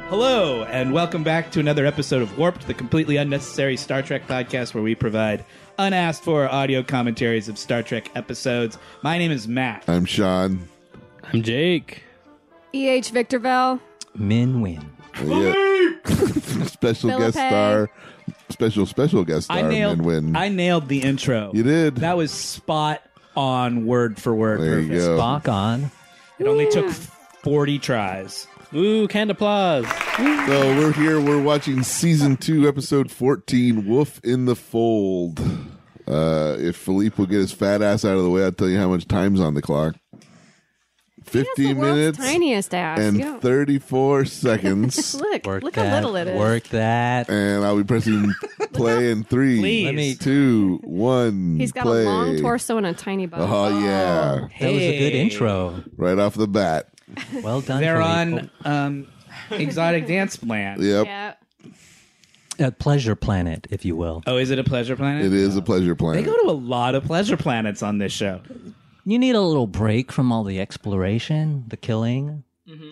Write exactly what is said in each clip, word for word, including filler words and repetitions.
Hello, and welcome back to another episode of Warped, the completely unnecessary Star Trek podcast where we provide unasked for audio commentaries of Star Trek episodes. My name is Matt. I'm Sean. I'm Jake. E H Victorville. Min Win. Yeah. Special Philippe. guest star. Special, special guest star. I nailed, Min Win. I nailed the intro. You did. That was spot on, word for word. There you perfect. go. Spock on. It only Yeah. took forty tries. Woo, canned applause. So we're here. We're watching season two, episode fourteen, Wolf in the Fold. Uh, if Philippe will get his fat ass out of the way, I'll tell you how much time's on the clock. Fifty He has the world's minutes tiniest ass. and You don't- thirty-four seconds. Look, Work look that. how little it is. Work that. And I'll be pressing play in three, Please. Let me- two, one. He's got play. a long torso and a tiny butt. Oh yeah, That was a good Hey. intro. right off the bat. Well done. They're Philippe. on um, Exotic Dance Land. Yep, Yeah. A pleasure planet, if you will. Oh, is it a pleasure planet? it is a pleasure They planet. go to a lot of pleasure planets on this show. You need a little break from all the exploration, the killing.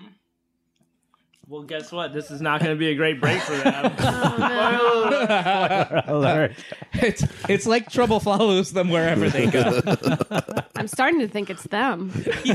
Well, guess what? This is not going to be a great break for them. Alert. It's it's like trouble follows them wherever they go. I'm starting to think it's them.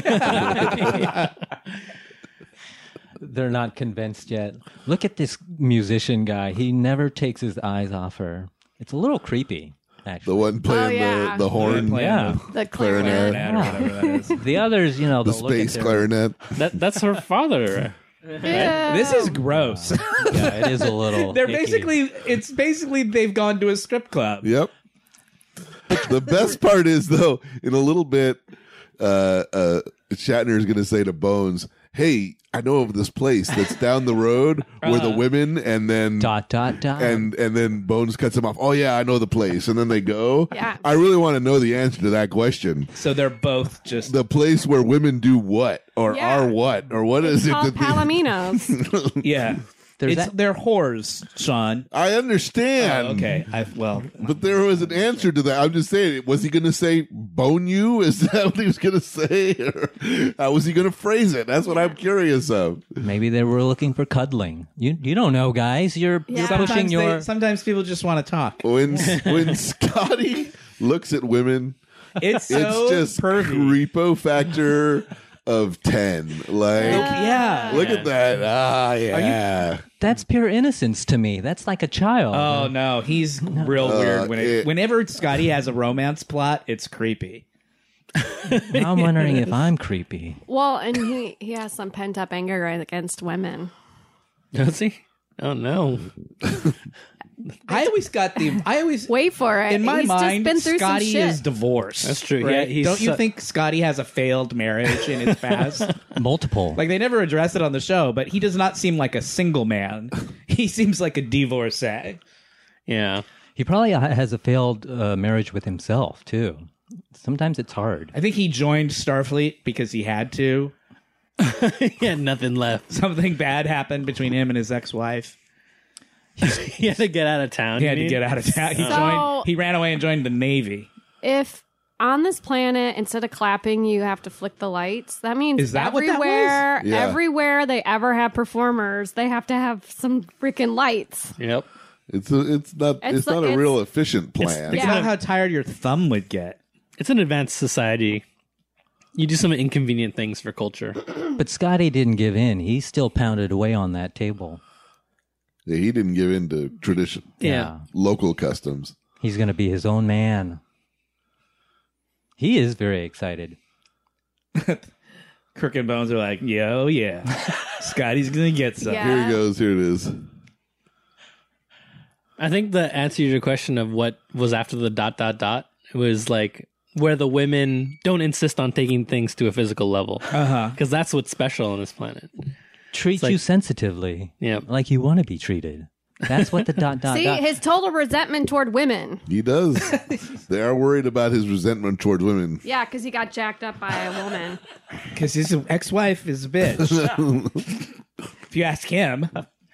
They're not convinced yet. Look at this musician guy. He never takes his eyes off her. It's a little creepy, The actually. one playing Oh, yeah. the, the horn, Playing Yeah. the The Clarinet. clarinet. clarinet or whatever that is. The others, you know, the they'll look at space their- clarinet. That, that's her father. Yeah. This is gross. Yeah, it is a little. They're icky. basically, it's basically they've gone to a strip club. Yep. The best part is, though, in a little bit, uh, uh, Shatner is going to say to Bones, "Hey, I know of this place that's down the road where the women," and then dot dot dot. and and then Bones cuts him off. "Oh yeah, I know the place," and then they go. Yeah. I really want to know the answer to that question. So they're both just The place where women do what, or Yeah. are what, or what is It's it? called that they- Palominos. yeah. There's It's, that- they're whores, Sean. I understand. Oh, okay. I well, But there was an answer to that. I'm just saying, was he going to say "bone you"? Is that what he was going to say, or how was he going to phrase it? That's what I'm curious of. Maybe they were looking for cuddling. You you don't know, guys. You're, Yeah. you're sometimes pushing they- your. sometimes people just want to talk. When when Scotty looks at women, It's it's so just pervy. creepo factor of ten. Like, Yeah. look at that. Ah, yeah. That's pure innocence to me. That's like a child. Oh no, he's real Uh, weird. When it, it- whenever Scotty has a romance plot, it's creepy. Now I'm wondering if I'm creepy. Well, and he, he has some pent up anger against women. Does he? Oh, no. I always got the. I always Wait for it. in my He's mind, just been through Scotty some shit. is divorced. That's true. Right? Yeah, he's Don't you so- think Scotty has a failed marriage in his past? Multiple. Like they never address it on the show, but he does not seem like a single man. He seems like a divorcee. Yeah. He probably ha- has a failed uh, marriage with himself, too. Sometimes it's hard. I think he joined Starfleet because he had to. He had nothing left. Something bad happened between him and his ex-wife. He had to get out of town. He you had to mean? get out of town. He So- joined. He ran away and joined the Navy. If on this planet, instead of clapping, you have to flick the lights, that means Is that what that was? everywhere, Yeah. everywhere they ever have performers, they have to have some freaking lights. Yep. It's a, it's not it's, It's not like- a real it's- efficient plan. Think Yeah. about how tired your thumb would get. It's an advanced society. You do some inconvenient things for culture. But Scotty didn't give in. He still pounded away on that table. Yeah, he didn't give in to tradition, Yeah. local customs. He's going to be his own man. He is very excited. Kirk and Bones are like, yo, yeah. Scotty's going to get some. Yeah. Here he goes. Here it is. I think the answer to your question of what was after the dot, dot, dot, it was like where the women don't insist on taking things to a physical level. Uh-huh. Because that's what's special on this planet. Treat like- you sensitively. Yeah. Like you want to be treated. That's what the dot, dot, See, dot. his total resentment toward women. He does. They are worried about his resentment towards women. Yeah, because he got jacked up by a woman. Because his ex-wife is a bitch. If you ask him.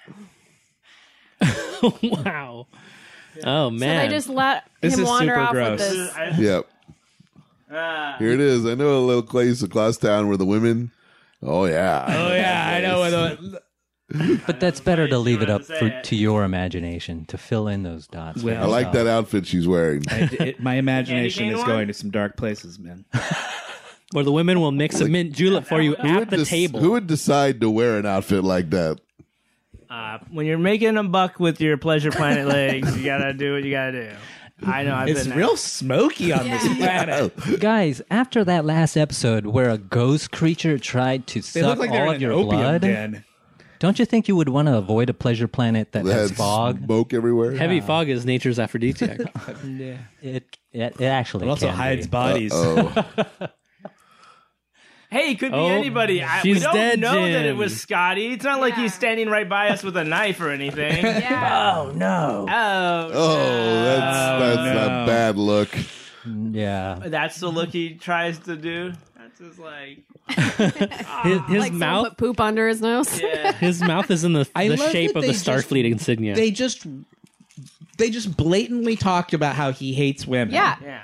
Wow. Oh, So man. they just let This him is wander super off gross. with this. Yep. Here it is. I know a little place across town where the women. Oh yeah. Oh, yeah, I know. Where the, But that's better to leave it up for, to your imagination to fill in those dots. Well, I like that outfit she's wearing. I, it, my imagination Candy is cane going one? to some dark places, man. Where the women will mix a mint julep for you Who at would the dec- table. Who would decide to wear an outfit like that? Uh, when you're making a buck with your Pleasure Planet legs, you gotta do what you gotta do. I know. I've It's been there. real smoky on this planet. Guys, after that last episode where a ghost creature tried to They suck look like they're all in of an your opium blood, den. don't you think you would want to avoid a pleasure planet that That has had fog? smoke everywhere. Heavy fog is nature's aphrodisiac. It, it it actually It also can hides be. bodies. Oh, Hey, it could be Oh, anybody. I, we she's don't dead, know that it Jim. was Scotty. It's not like Yeah. he's standing right by us with a knife or anything. Yeah. Oh no! Oh, oh, that's that's no. a bad look. Yeah. that's the look he tries to do. That's just like, His, his Like someone mouth, put poop under his nose. yeah. his mouth is in the, I the love shape that of the they just- Starfleet insignia. They just they just blatantly talked about how he hates women. Yeah. yeah.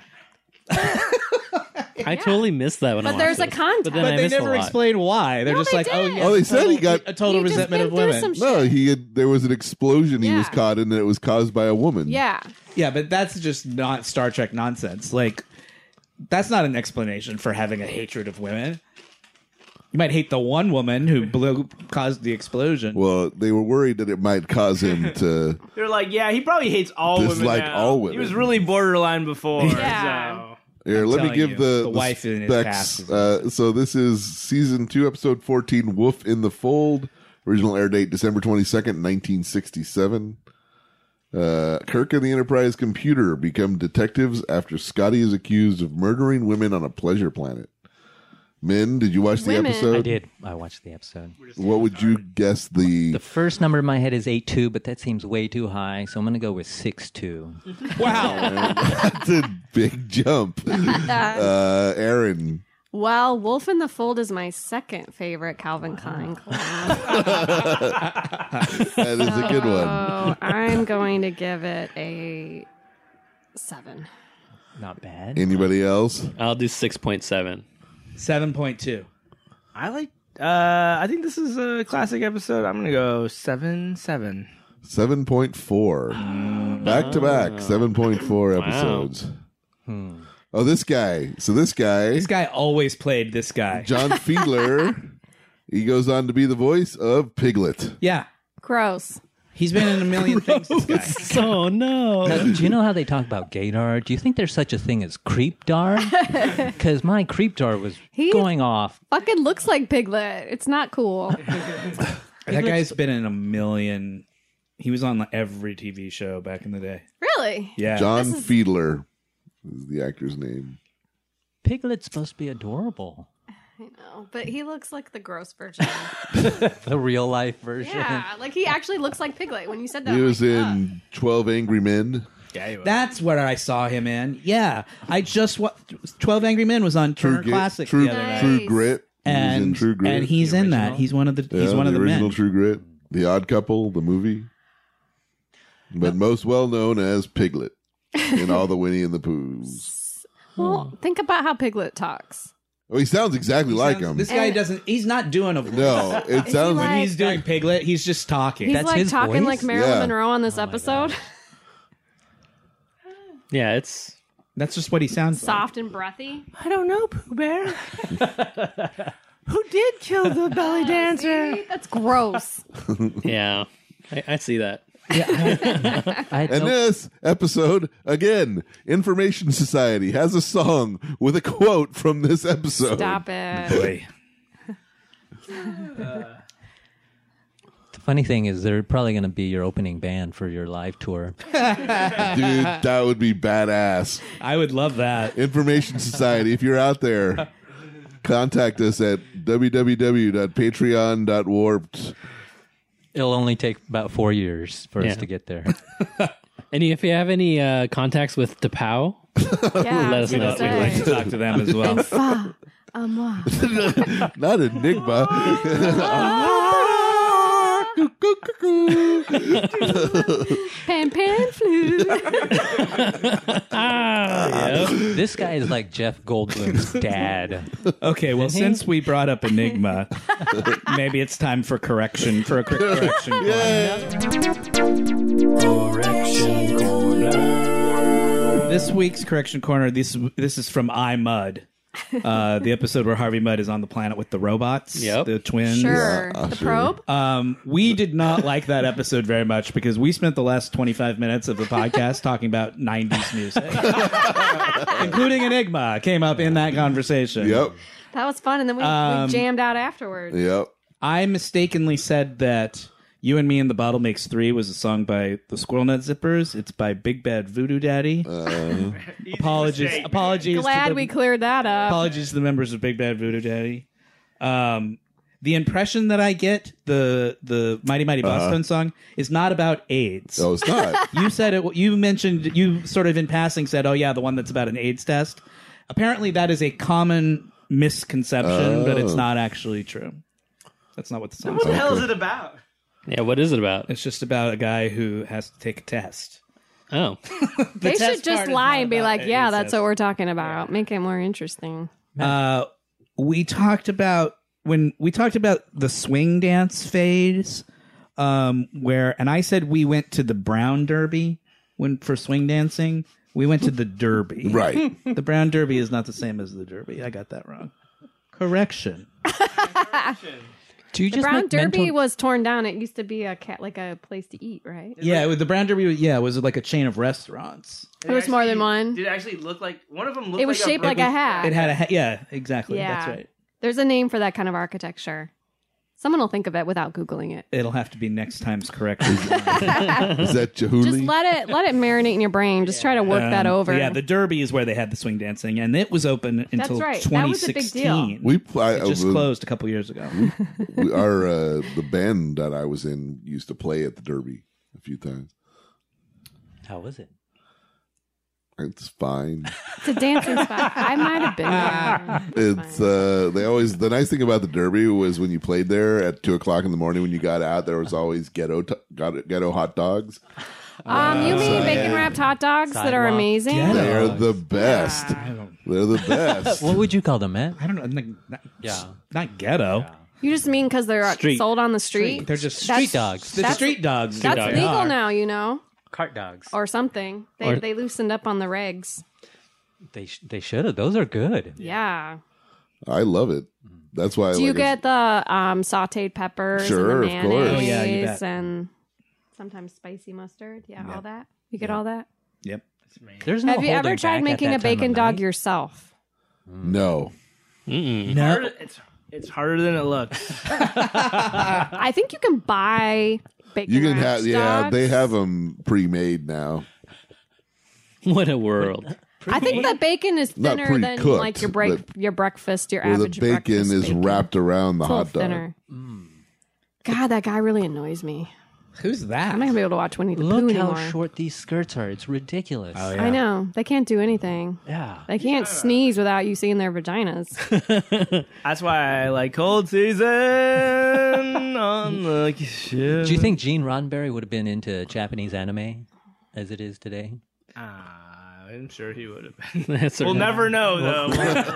I totally missed that when I But watched there's a this. context. But, then But I they missed a never lot. explain why. They're No, just they like, oh did. yeah. Oh, they said he total- got- a total He just resentment been of through women. some No, shit. he had, there was an explosion he was Yeah. caught in, and it was caused by a woman. Yeah. Yeah, but that's just not Star Trek nonsense. Like, that's not an explanation for having a hatred of women. You might hate the one woman who blew caused the explosion. Well, they were worried that it might cause him to. They're like, yeah, he probably hates all women. Dislike now. all He women. was really borderline before. Yeah. So. Here, let me telling give you, the, the the wife in his specs. past is- Uh, so this is season two, episode fourteen, "Wolf in the Fold." Original air date December twenty second, nineteen sixty seven. Uh, Kirk and the Enterprise computer become detectives after Scotty is accused of murdering women on a pleasure planet. Min, did you watch the Women. episode? I did. I watched the episode. What would you guess the? The first number in my head is eight two, but that seems way too high, so I'm going to go with six two. Wow. That's a big jump. Uh, Aaron. Well, Wolf in the Fold is my second favorite Calvin Klein clone. That is a good one. So I'm going to give it a seven. Not bad. Anybody else? I'll do six point seven. seven point two. I like. Uh, I think this is a classic episode. I'm gonna go seven seven. Seven point four. Back to back. Seven point four episodes. Oh, this guy. So this guy, This guy always played this guy. John Fiedler, he goes on to be the voice of Piglet. Yeah. Gross. He's been in a million things, this guy. Oh no! Now, do you know how they talk about gaydar? Do you think there's such a thing as creepdar? Because my creepdar was He- going off. Fucking looks like Piglet. It's not cool. That guy's been in a million. He was on like every T V show back in the day. Really? Yeah. John This is- Fiedler is the actor's name. Piglet's supposed to be adorable. I know. But he looks like the gross version. The real life version. Yeah. Like he actually looks like Piglet when you said that. He I'm was like, in twelve Angry Men. Yeah, he was. That's where I saw him in. Yeah. I just wa- twelve Angry Men was on Turner Grit- Classic True, the other night. True Nice. Grit. He was And, in True Grit. and he's The in that. original? He's one of the he's Yeah, one of the original men. True Grit. The Odd Couple, the movie. But most well known as Piglet in all the Winnie and the Poohs. Well, think about how Piglet talks. Oh, he sounds exactly like Sounds- him. This guy And- doesn't he's not doing a voice. No, it sounds like- When he's doing Piglet, he's just talking. He's That's like his talking voice? like Marilyn Yeah. Monroe on this episode. Yeah, it's That's just what he sounds like. Soft and breathy. I don't know, Pooh Bear. Who did kill the belly dancer? See? That's gross. yeah. I, I see that. I had And no- this episode, again, Information Society has a song with a quote from this episode. Stop it. Boy. the funny thing is, they're probably going to be your opening band for your live tour. Dude, that would be badass. I would love that. Information Society, if you're out there, contact us at w w w dot patreon dot warped. It'll only take about four years for Yeah. us to get there. And if you have any uh, contacts with DePau, Yeah, Let I us was know. gonna We'd like to say. talk to them as well. Fa, à moi. Not Enigma. Pan pan flute. ah, This guy is like Jeff Goldblum's dad. Okay, well, since we brought up Enigma, maybe it's time for correction, for a quick correction. Correction corner. This week's correction corner, this this is from I Mud. Uh, the episode where Harvey Mudd is on the planet with the robots, Yep. the twins. Sure. Yeah, the sure. probe? Um, we did not like that episode very much because we spent the last twenty-five minutes of the podcast talking about nineties music, including Enigma came up in that conversation. Yep. That was fun. And then we, Um, we jammed out afterwards. Yep. I mistakenly said that You and Me and the Bottle Makes Three was a song by the Squirrel Nut Zippers. It's by Big Bad Voodoo Daddy. Uh, apologies, mistake, apologies. to Glad the, we cleared that up. apologies to the members of Big Bad Voodoo Daddy. Um, the impression that I get, the the Mighty Mighty Boss Uh-huh. Tones song, is not about AIDS. no, it's not. You said it. You mentioned. You sort of in passing said, "Oh yeah, the one that's about an AIDS test." Apparently, that is a common misconception, but it's Oh. not actually true. That's not what the song What the says. hell is it about? Yeah, what is it about? It's just about a guy who has to take a test. Oh, they test should just part is lie not and be about like, AIDS yeah, that's test. what we're talking about. Make it more interesting. Uh, we talked about when we talked about the swing dance phase, um, where and I said we went to the Brown Derby when for swing dancing. We went to the Derby. Right. The Brown Derby is not the same as the Derby. I got that wrong. Correction. Do you The just Brown make Derby mental- was torn down. It used to be a cat, like a place to eat, right? Yeah, with the Brown Derby. Yeah, it was like a chain of restaurants. There was more than one. Did it actually look like one of them? Looked It was like shaped a like a hat. It had a ha- yeah, exactly. Yeah. That's right. There's a name for that kind of architecture. Someone will think of it without Googling it. It'll have to be next time's correction. Is that Jahuli? Just let it let it marinate in your brain. Just try to work that Um, over. Yeah, the Derby is where they had the swing dancing, and it was open until right. That twenty was a big deal. sixteen. we pl- I, It just uh, closed a couple years ago. we, our uh, the band that I was in used to play at the Derby a few times. How was it? It's fine. It's a dancing spot. I might have been there. It's uh, they always the nice thing about the Derby was when you played there at two o'clock in the morning when you got out there was always ghetto t- got- ghetto hot dogs. Um, you mean bacon wrapped hot dogs that are Sidewalk. amazing? Yeah. They're the best. I don't, They're the best. What would you call them, Matt? I don't know. Like, not, Yeah. not ghetto. You just mean because they're Street. sold on the street? They're just That's- street dogs. The that's- street dogs. is That's what they legal are. now, you know, Cart dogs. or something. They Or- they loosened up on the regs. They sh- they should have. Those are good. Yeah. I love it. That's why. I Do you like get the um, sautéed peppers Sure, and the of course. mayonnaise Oh, yeah, you bet. and sometimes spicy mustard? Yeah, all that. You get all that? Yep. There's no Have you ever holding tried back making at a that time of bacon dog night. yourself? No. Mm-mm. No. Harder- It's it's harder than it looks. I think you can buy bacon You can wrapped have yeah. dogs. They have them pre-made now. What a world! I think the bacon is Not thinner than pre-cooked, like your break, but- your breakfast, your Where the average bacon breakfast is bacon. wrapped around the It's a little hot dog. thinner. God, that guy really annoys me. Who's that? I'm not gonna be able to watch Winnie the Pooh Look anymore. how short these skirts are. It's ridiculous. Oh, yeah. I know they can't do anything. Yeah. They can't sneeze without you seeing their vaginas. That's why I like cold season on the ship. Do you think Gene Roddenberry would have been into Japanese anime as it is today? Ah, I'm sure he would have been. That's We'll right. never know, though.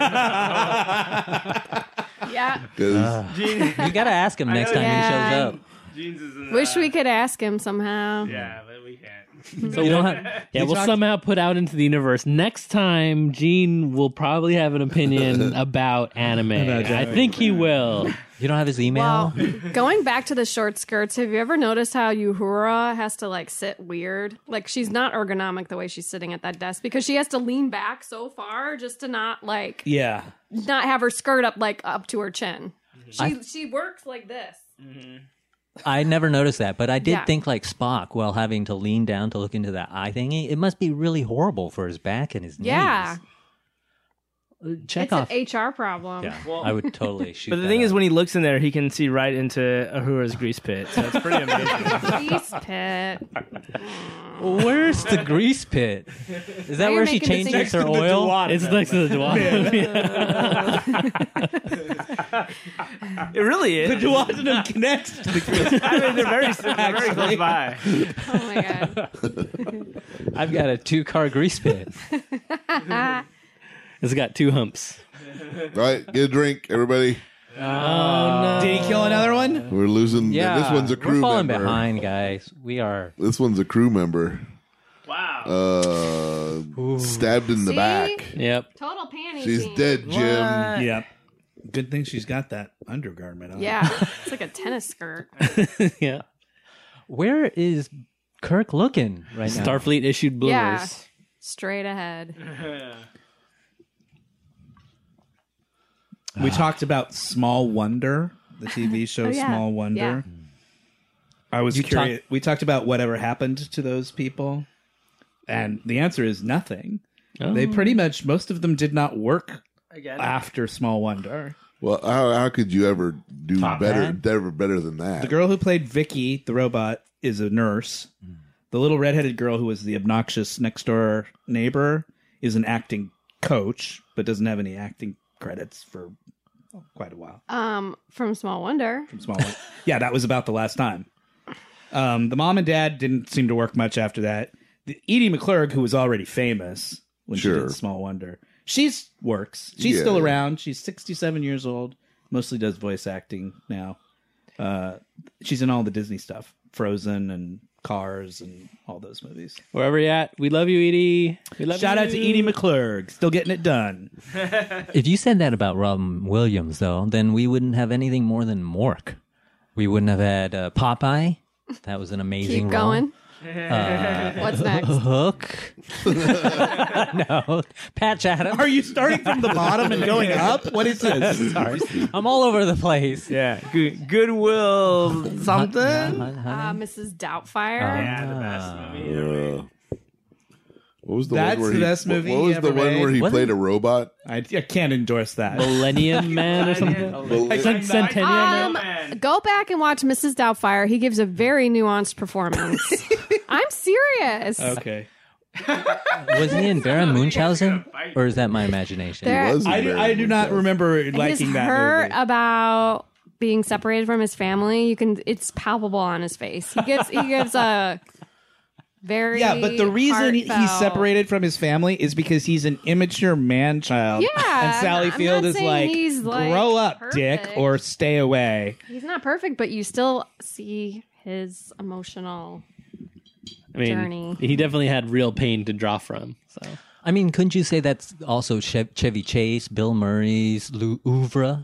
Yeah. 'Cause Gene, You got to ask him next know time Yeah. he shows up. Jeans is in Wish the- we could ask him somehow. Yeah, but we can't. So You we'll, don't have- yeah, we'll talked- somehow put out into the universe. Next time, Gene will probably have an opinion about anime. I think he will. You don't have his email? Well, going back to the short skirts, have you ever noticed how Uhura has to like sit weird? Like she's not ergonomic the way she's sitting at that desk because she has to lean back so far just to not like Yeah. not have her skirt up like up to her chin. She I- she works like this. I never noticed that, but I did Yeah. think like Spock while having to lean down to look into that eye thingy. It must be really horrible for his back and his knees. Yeah. Check It's off. an H R problem. Yeah, I would totally shoot. But the that thing is, up. when he looks in there, he can see right into Ahura's grease pit. So it's pretty amazing. Grease pit. where's the grease pit? Is that Now where you're she making me changes think- her oil? It's next to the duodenum. It really is. The duodenum connects to the grease. I mean, they're very, they're very close by. Oh my god. I've got a two-car grease pit. It's got two humps. All right, get a drink, everybody. Did he kill another one? We're losing. Yeah, this one's a crew we're falling member. behind, guys. We are. This one's a crew member. Wow. Uh, stabbed in the See? back. Yep. Total panty She's scene. dead, Jim. Yeah. Good thing she's got that undergarment on. Yeah. It's like a tennis skirt. Yeah. Where is Kirk looking right now? Starfleet issued bloomers. Yeah. Straight ahead. We talked about Small Wonder, the T V show Oh, yeah. Small Wonder. Yeah. I was You curious. we talked about whatever happened to those people, and the answer is nothing. Oh. They pretty much, most of them did not work Again. after Small Wonder. Well, how how could you ever do Top better, hat? ever better than that? The girl who played Vicky, the robot, is a nurse. The little redheaded girl who was the obnoxious next door neighbor is an acting coach, but doesn't have any acting credits for quite a while. Um, from Small Wonder. From Small Wonder. Yeah, that was about the last time. Um, the mom and dad didn't seem to work much after that. The, Edie McClurg, who was already famous when she Sure. did Small Wonder, she's works. She's Yeah. still around. She's sixty-seven years old. Mostly does voice acting now. Uh, she's in all the Disney stuff, Frozen and Cars and all those movies. Wherever you're at, we love you, Edie. We love Shout you. out to Edie McClurg, still getting it done. If you said that about Robin Williams, though, then we wouldn't have anything more than Mork. We wouldn't have had uh, Popeye. That was an amazing Keep role. going. Uh, What's next? Hook. No. Patch Adams. Are you starting from the bottom and going up? What is this? Sorry. I'm all over the place. Yeah. Good, Goodwill something. Uh, Missus Doubtfire. Yeah, the best movie. Uh, what was the That's one where the he, best movie What was ever the one made. where he What? played a robot? I, I can't endorse that. Millennium Man or something. Well, Cent- Centennial Um, Man. go back and watch Missus Doubtfire. He gives a very nuanced performance. I'm serious. Okay. Was he in Baron Munchausen? Or is that my imagination? There- He was in I do, Barry I do not Winchester. remember His liking that hurt movie. about being separated from his family. You can. It's palpable on his face. He gives. He gives a very. Yeah, but the reason he's heartfelt- separated from his family is because he's an immature man child. Yeah, And Sally I'm Field not is saying like, he's, like, grow up, dick, perfect. or stay away. He's not perfect, but you still see his emotional. I mean, Journey. he definitely had real pain to draw from. So I mean, couldn't you say that's also Chev- Chevy Chase, Bill Murray's Lou Ouvre?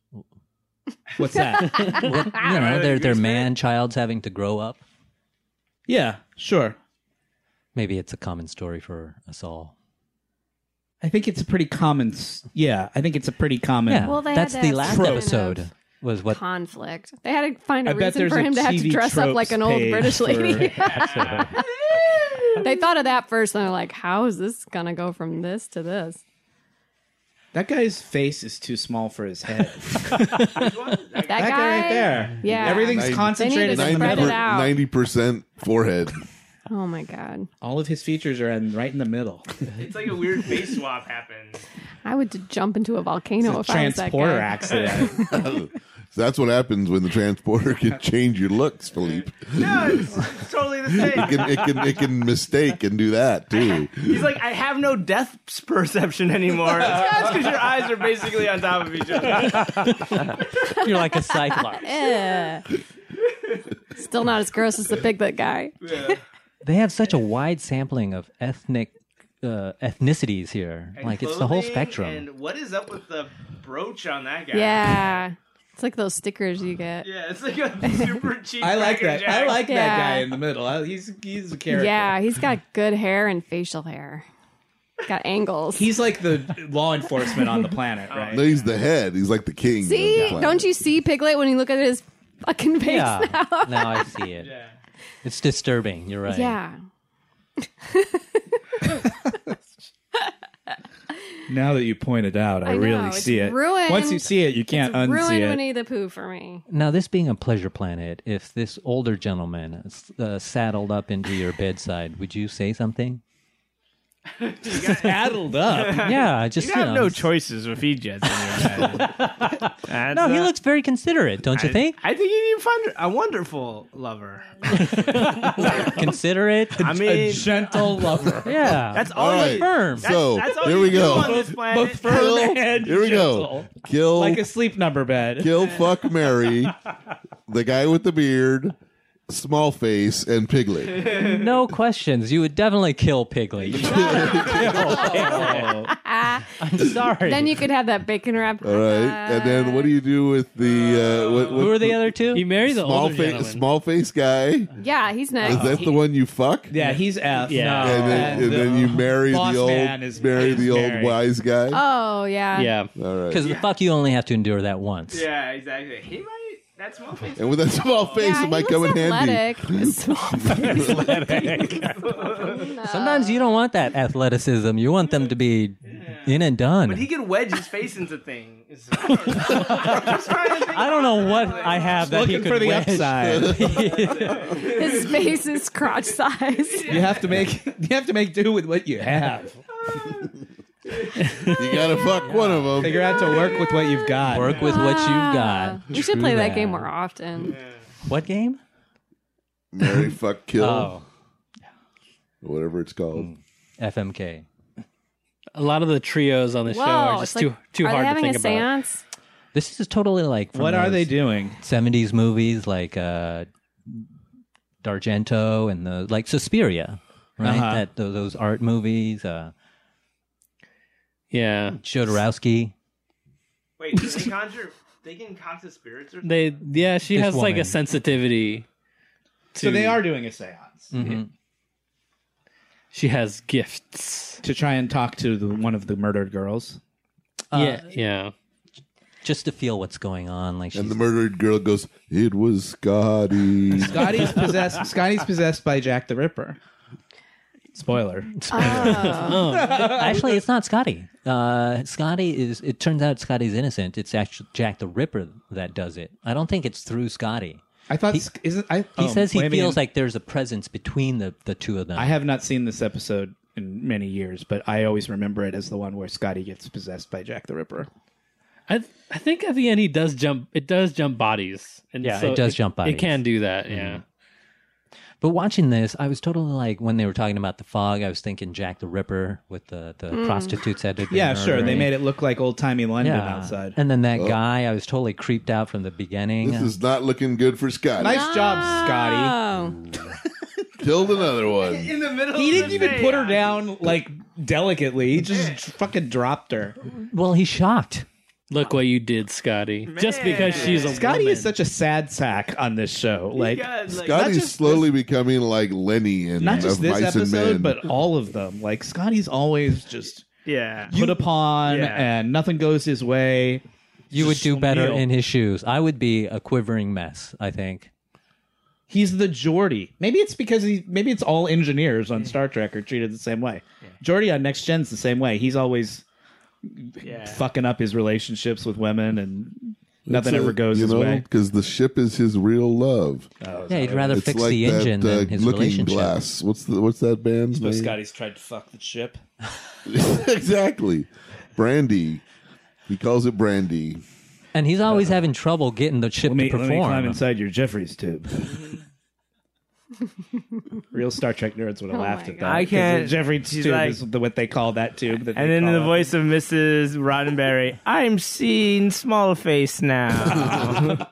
What's that? What, you know, their their man child's having to grow up. Yeah, sure. Maybe it's a common story for us all. I think it's a pretty common. s- Yeah, I think it's a pretty common. Yeah, Well, they that's had to the have last some kind episode. of Was what conflict. They had to find a I bet reason there's for a him to have T to V dress up like an old tropes British page lady. for- They thought of that first, and they're like, "How is this gonna go from this to this?" That guy's face is too small for his head. That, That guy right there. Yeah. Everything's Ninety- concentrated They need in to the spread middle. it out. ninety percent forehead. Oh my god! All of his features are in, right in the middle. It's like a weird face swap happened. I would just jump into a volcano if I was that Transporter guy. accident. So that's what happens when the transporter can change your looks, Philippe. No, it's totally the same. It can it can it can mistake and do that too. He's like, I have no depth perception anymore. That's because your eyes are basically on top of each other. you're like a cyclops. Eh. Still not as gross as the piglet guy. They have such a wide sampling of ethnic uh, ethnicities here. like it's the whole spectrum. And what is up with the brooch on that guy? Yeah, it's like those stickers you get. Yeah, it's like a super cheap. I like that. Cracker I Jack. like that Yeah. guy in the middle. I- He's he's a character. Yeah, he's got good hair and facial hair. Got angles. He's like the law enforcement on the planet, right? No, he's the head. He's like the king. of the See, planet. don't you see Piglet when you look at his fucking face Yeah, now? now I see it. Yeah. It's disturbing. You're right. Yeah. Now that you point it out, I, I know, really it's see it. ruined. Once you see it, you can't It's unsee ruined it. Winnie the Pooh for me. Now, this being a pleasure planet, if this older gentleman uh, saddled up into your bedside, would you say something? Saddled up. Yeah, just You you have know, no just- choices with Egypt in your bed. That's, No, he uh, looks very considerate, don't you I, think? I think you find a wonderful lover. Considerate. I mean, Gentle lover. Yeah, that's all. All you- right. firm. That's, So, that's all here you we do go. on this planet. Both firm and Here we gentle. go. Kill, Like a sleep number bed. kill, fuck, marry, the guy with the beard, small face, and Piglet. No questions. You would definitely kill Piglet. You gotta kill Piglet. I'm sorry. Then you could have that bacon wrap. All right, and then what do you do with the uh, what, what, Who are the other two? He married the small older face, gentleman. small face guy? Yeah, he's Is next. that the one you fuck? Yeah, he's F. Yeah. And then, and then you marry boss the old, man is- marry is the old married. wise guy. Oh yeah. Yeah. All right. Because the fuck you only have to endure that once. Yeah, exactly. He might. That's small face. And with that small face, Yeah, it he might come in looks handy. athletic. Small Sometimes you don't want that athleticism. You want them to be in and done. But he could wedge his face into things. I don't know. Just trying to think I don't know what I have that he Looking could for the wedge. upside. His face is crotch size. You have to make you have to make do with what you have. You gotta fuck one of them. Figure out to work with what you've got. Work with what you've got. We should True play that that. game more often. What game? Marry, fuck, kill, Oh, whatever it's called. F M K. A lot of the trios on the show Whoa, are it's just like, too too are hard they to having think a about. seance? This is totally like from What are those they doing? seventies movies like uh, D'Argento and the like Suspiria, right? Uh-huh. That those, those art movies. Uh, Yeah. Jodorowsky. Wait, do they conjure? They can conjure spirits or They yeah, she This has like woman. a sensitivity. To, So they are doing a seance Mhm. She has gifts. to try and talk to the, one of the murdered girls. yeah, yeah. Just to feel what's going on, like she's And the murdered girl goes, "It was Scotty." Scotty's possessed. Scotty's possessed by Jack the Ripper. Spoiler. Oh. actually it's not Scotty. Uh, Scotty is. It turns out Scotty's innocent. It's actually Jack the Ripper that does it. I don't think it's through Scotty. I thought Sc- isn't I? He oh, says he blaming feels him- like there's a presence between the, the two of them. I have not seen this episode in many years, but I always remember it as the one where Scotty gets possessed by Jack the Ripper. I I think at the end he does jump. It does jump bodies. And Yeah, so it does jump bodies. It can do that. Yeah. But watching this, I was totally like, when they were talking about the fog, I was thinking Jack the Ripper with the, the prostitutes that had been Yeah, sure. They murdering. made it look like old timey London yeah. outside. And then that guy, I was totally creeped out from the beginning. This is not looking good for Scotty. Nice job, Scotty. Oh. Killed another one. in the middle. He of didn't the even day. put her down like delicately. He just fucking dropped her. Well, he's shocked. Look what you did, Scotty. Just because she's a Scotty woman. is such a sad sack on this show. Like God, like, Scotty's just slowly becoming like Lenny in not just of this Mice and episode, Men. but all of them. Like Scotty's always just yeah. put upon, Yeah. and nothing goes his way. You would do better Schlemiel. in his shoes. I would be a quivering mess, I think. He's the Geordie. Maybe it's because he. Maybe it's all engineers on Star Trek are treated the same way. Geordie on Next Gen's the same way. He's always Yeah. fucking up his relationships with women, and nothing It's ever a- goes you his know, way. because the ship is his real love. Yeah, he'd rather It's fix like the engine that uh, than his Looking relationship. Glass. What's the what's that band's But name? Scotty's tried to fuck the ship. Exactly. Brandy. He calls it Brandy. And he's always having trouble getting the ship Let me, to let me perform. climb inside your Jeffries tube. Real Star Trek nerds would have Oh laughed my at God. that. I 'cause can't- the Jeffries she's tube like- is the, what they call that tube. That And they then in call the it. voice of Missus Roddenberry, I'm seeing small face now.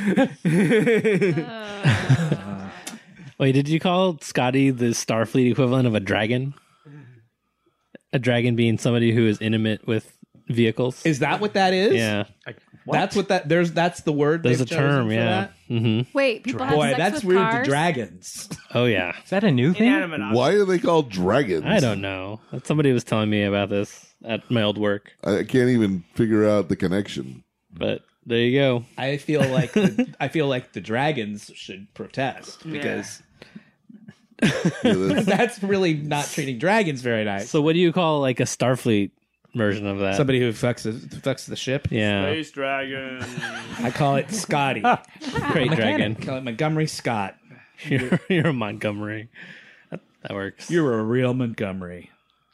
Wait, did you call Scotty the Starfleet equivalent of a dragon? A dragon being somebody who is intimate with vehicles. Is that what that is? yeah, That's what that. There's that's the word. there's a they've chosen term. for Yeah. that? hmm Wait, people have Boy, sex that's with rude cars? to dragons. Oh yeah. Is that a new thing? Inanimate object. Why are they called dragons? I don't know. Somebody was telling me about this at my old work, I can't even figure out the connection. but there you go. I feel like the, I feel like the dragons should protest because Yeah, that's- that's really not treating dragons very nice. So, what do you call like a Starfleet version of that. Somebody who fucks the, fucks the ship. yeah, Space Dragon. I call it Scotty. great dragon. Call it Montgomery Scott. You're, you're a Montgomery. That, that works. You're a real Montgomery.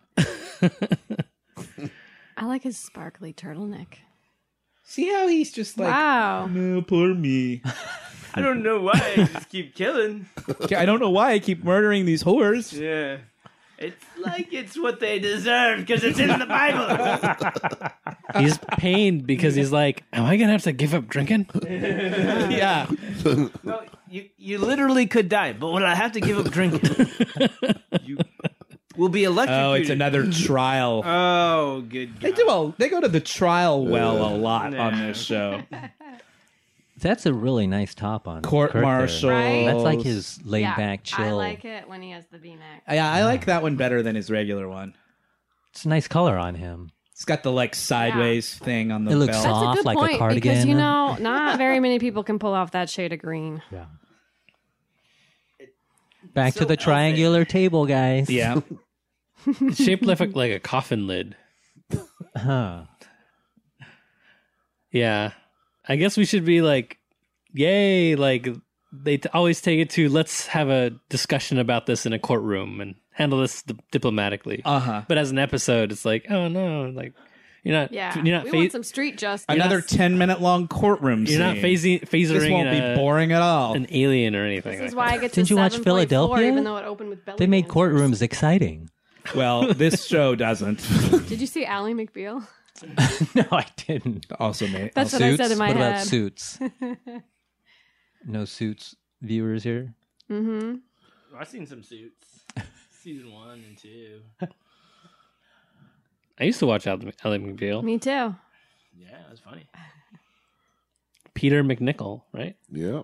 I like his sparkly turtleneck. See how he's just like, Wow. no, poor me. I don't know why I just keep killing. I don't know why I keep murdering these whores. Yeah. It's like it's what they deserve because it's in the Bible. He's pained because he's like, am I gonna have to give up drinking? Yeah. No, you, you literally could die, but will I have to give up drinking? You will be electrocuted. Oh, it's another trial. Oh, good They God. do a, they go to the trial well a lot Yeah. on this show. That's a really nice top on Court Kirk there. martial. Right? That's like his laid Yeah, back chill. I like it when he has the V-neck. Yeah, I like that one better than his regular one. It's a nice color on him. It's got the like sideways thing on the It looks belt. That's a soft good like a point because cardigan. you know not very many people can pull off that shade of green. Yeah. Back So to the triangular table, guys. Yeah. It's shaped like, like a coffin lid. Huh. Yeah. I guess we should be like, yay, like they t- always take it to let's have a discussion about this in a courtroom and handle this di- diplomatically. Uh huh. But as an episode, it's like, oh no, like you're not Yeah, you're not we fa- want some street justice. Another ten minute long courtroom you're not scene. phasing phasing This won't be a, boring at all. an alien or anything. This like is why I get to Didn't you watch seven point four, Philadelphia? even though it opened with belly They made dancers. courtrooms exciting. Well, this show doesn't. Did you see Ally McBeal? No, I didn't. Also made. That's what I Suits? said in my what head. about Suits? No Suits viewers here? Mm-hmm. I've seen some Suits. Season one and two. I used to watch Ally Ally McBeal. Me too. Yeah, it was funny. Peter McNichol, right? Yeah.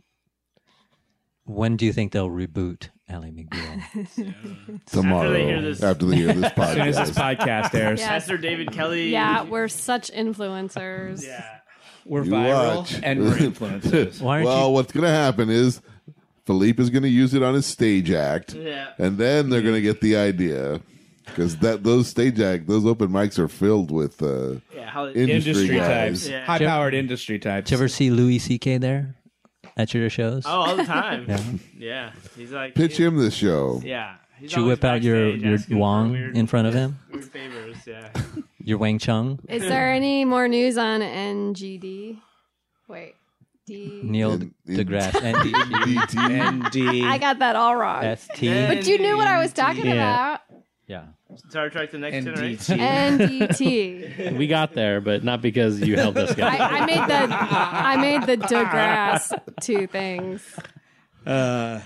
When do you think they'll reboot Ally McBeal? Tomorrow. After they hear this- After they hear this As soon as this podcast. podcast airs, Yeah. Pastor David Kelly. Yeah, we're such influencers. Yeah. we're You viral watch. and we're influencers. Why aren't Well, you? what's going to happen is Philippe is going to use it on his stage act, Yeah. and then they're going to get the idea. Because that those stage act, those open mics are filled with uh, Yeah. How, industry, Industry guys. types, Yeah. high-powered industry types. Did you ever see Louis C K there at your shows? oh, all the time. Yeah. Yeah. He's like. Pitch him this show. Yeah. He's Did you always whip out your, backstage your asking for Wong weird, in front of him? weird favors. Yeah. Your Wang Chung? Is there any more news on N G D? Wait. D. Neil In- in- deGrasse. N D D T. N D. I got that all wrong. S T. Yeah. But you knew what I was talking Yeah. about. Yeah. Star Trek: The Next N D Generation. T. N D T. We got there, but not because you held us. I, Guys. I made the I made the DeGrasse two things. Uh,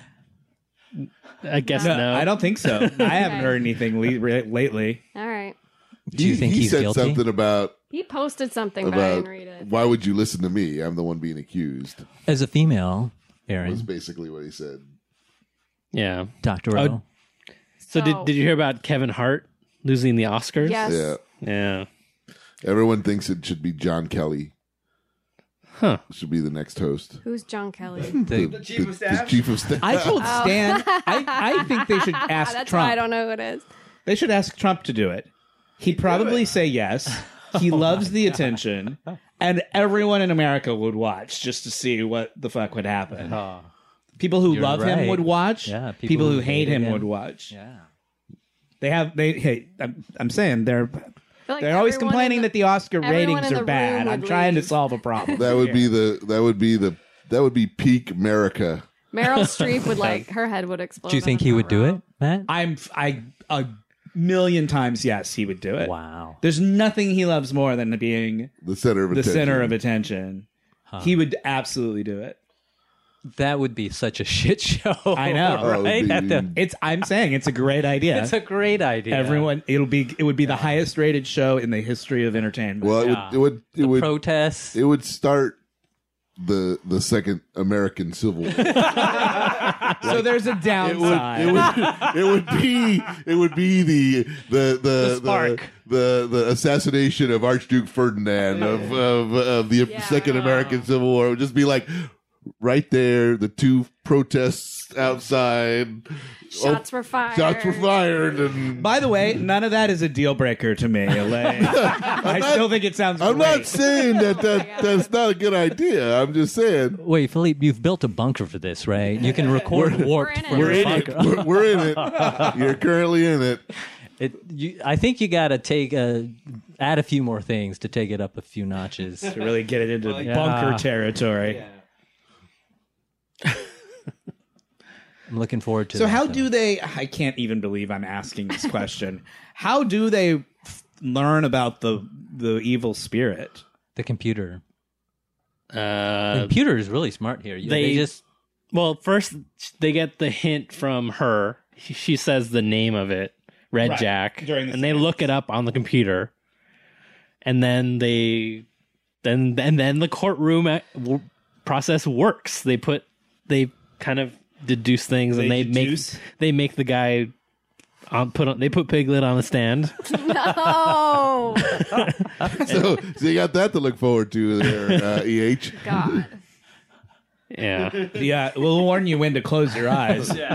I guess no, no. I don't think so. I haven't Okay. heard anything le- re- lately. All right. Do you He- think he he's said guilty? something about He posted something, but I about didn't read it. why would you listen to me? I'm the one being accused. As a female, Was Aaron, basically what he said. Yeah. Doctor Oh, O. So So- did did you hear about Kevin Hart losing the Oscars? Yes. Yeah. Yeah. Everyone thinks it should be John Kelly. Huh. Should be the next host. Who's John Kelly? The- Chief of Staff? The chief of staff. I told Stan. I, I think they should ask That's Trump. why I don't know who it is. They should ask Trump to do it. He'd probably say yes. He loves the attention, and everyone in America would watch just to see what the fuck would happen. Oh, People who You're love him right. would watch. Yeah, People, people who who hate hated him, him. would watch. yeah. They have. They. Hey, I'm, I'm saying they're. I feel like They're always everyone complaining in the- that the Oscar everyone ratings in the are bad. room I'm would trying to leave. solve a problem. That would be the that would be the that would be peak America. Meryl Streep would like her head would explode. Do you think on he the would do row. it, Matt? I'm. I a million times yes, he would do it. Wow. There's nothing he loves more than being The center of the attention. center of attention. He would absolutely do it. That would be such a shit show. I know. Oh, right? dude. At the- It's. I'm saying it's a great idea. It's a great idea. Everyone. It'll be. It would be the highest rated show in the history of entertainment. Well, it Yeah. would it would it the would protests. it would start the the second American Civil War. so there's a It would, downside. it would it would be it would be the the the spark. the, the, the assassination of Archduke Ferdinand of of, of the Yeah. Second American Civil War. It would just be like right there. The two protests outside. Shots were fired. Shots were fired, and By the way, none of that is a deal breaker to me. Elaine. I still think it sounds I'm great. not saying that, that that's not a good idea. I'm just saying Wait, Philippe, you've built a bunker for this, right? You can record warped in it. from we're the in it. bunker. We're, we're in it. You're currently in it. It, you, I think you got to take a, add a few more things to take it up a few notches. to really get it into Yeah. bunker territory. I'm looking forward to So that, how though. do they? I can't even believe I'm asking this question. How do they f- learn about the the evil spirit? the computer? The Uh, computer is really smart here. They, they- just well, first they get the hint from her. She she says the name of it, Red Right, Jack, during the and they seance. look it up on the computer, and then they, then and then the courtroom uh, w- process works. They put they kind of deduce things, They and they deduce? make they make the guy. On, put on, they put Piglet on the stand. Oh, So, so you got that to look forward to there, uh, E H. God. Yeah, Yeah, we'll warn you when to close your eyes. These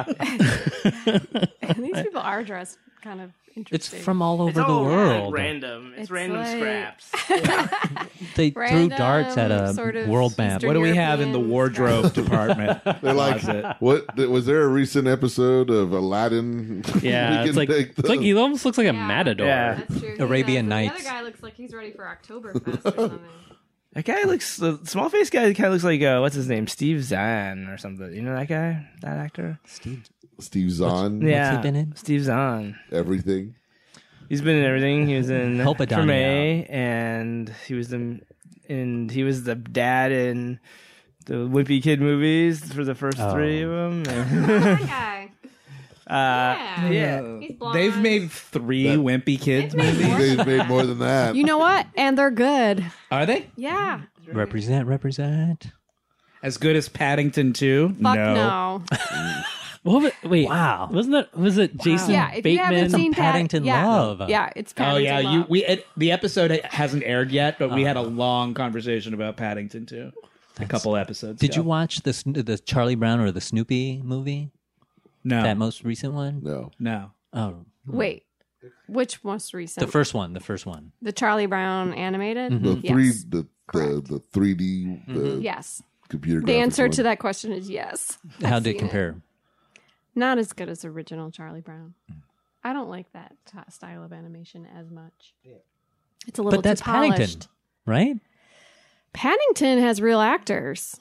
people are dressed kind of it's interesting. from all over It's the all world. Like random. It's, It's random like- scraps. They threw Random darts at a sort of world map. Eastern What do we have in the European wardrobe department? They're like, closet? what? Was there a recent episode of Aladdin? yeah. We It's can like take it's like those. he almost looks like a Yeah. matador. Yeah. That's true. He Arabian does. And Nights. The other guy looks like he's ready for Oktoberfest or something. That guy looks the small face guy. Kind of looks like uh, what's his name, Steve Zahn or something. You know that guy, that actor. Steve, Steve Zahn. Yeah, he been in? Steve Zahn. Everything. He's been in everything. He was in Help a Donnie Treme, and he was in, and he was the dad in the Wimpy Kid movies for the first Oh. three of them. That guy. uh, Yeah. yeah. He's blonde. They've made three That- Wimpy Kids They've made movies. They've made more than that. You know what? And they're good. Are they Yeah. represent, represent. as good as Paddington two? Fuck no. What was, wait, Wow. wasn't that was it Jason Yeah, if Bateman? you haven't seen Pat- Paddington yeah, Love. Yeah, it's Oh Paddington yeah, Love. you we it, the episode hasn't aired yet, but we had a long conversation about Paddington two. A couple episodes. Did ago. you watch the Sno- the Charlie Brown or the Snoopy movie? No, That most recent one? No. no. Oh, Wait, which most recent? the first one. The first one. The Charlie Brown animated. The Yes. three, the the, Correct. the three D the Yes. computer. The graphics answer one. to that question is yes. How I've did it seen compare? Not as good as original Charlie Brown. I don't like that t- style of animation as much. It's a little But that's too polished. Paddington, right? Paddington has real actors.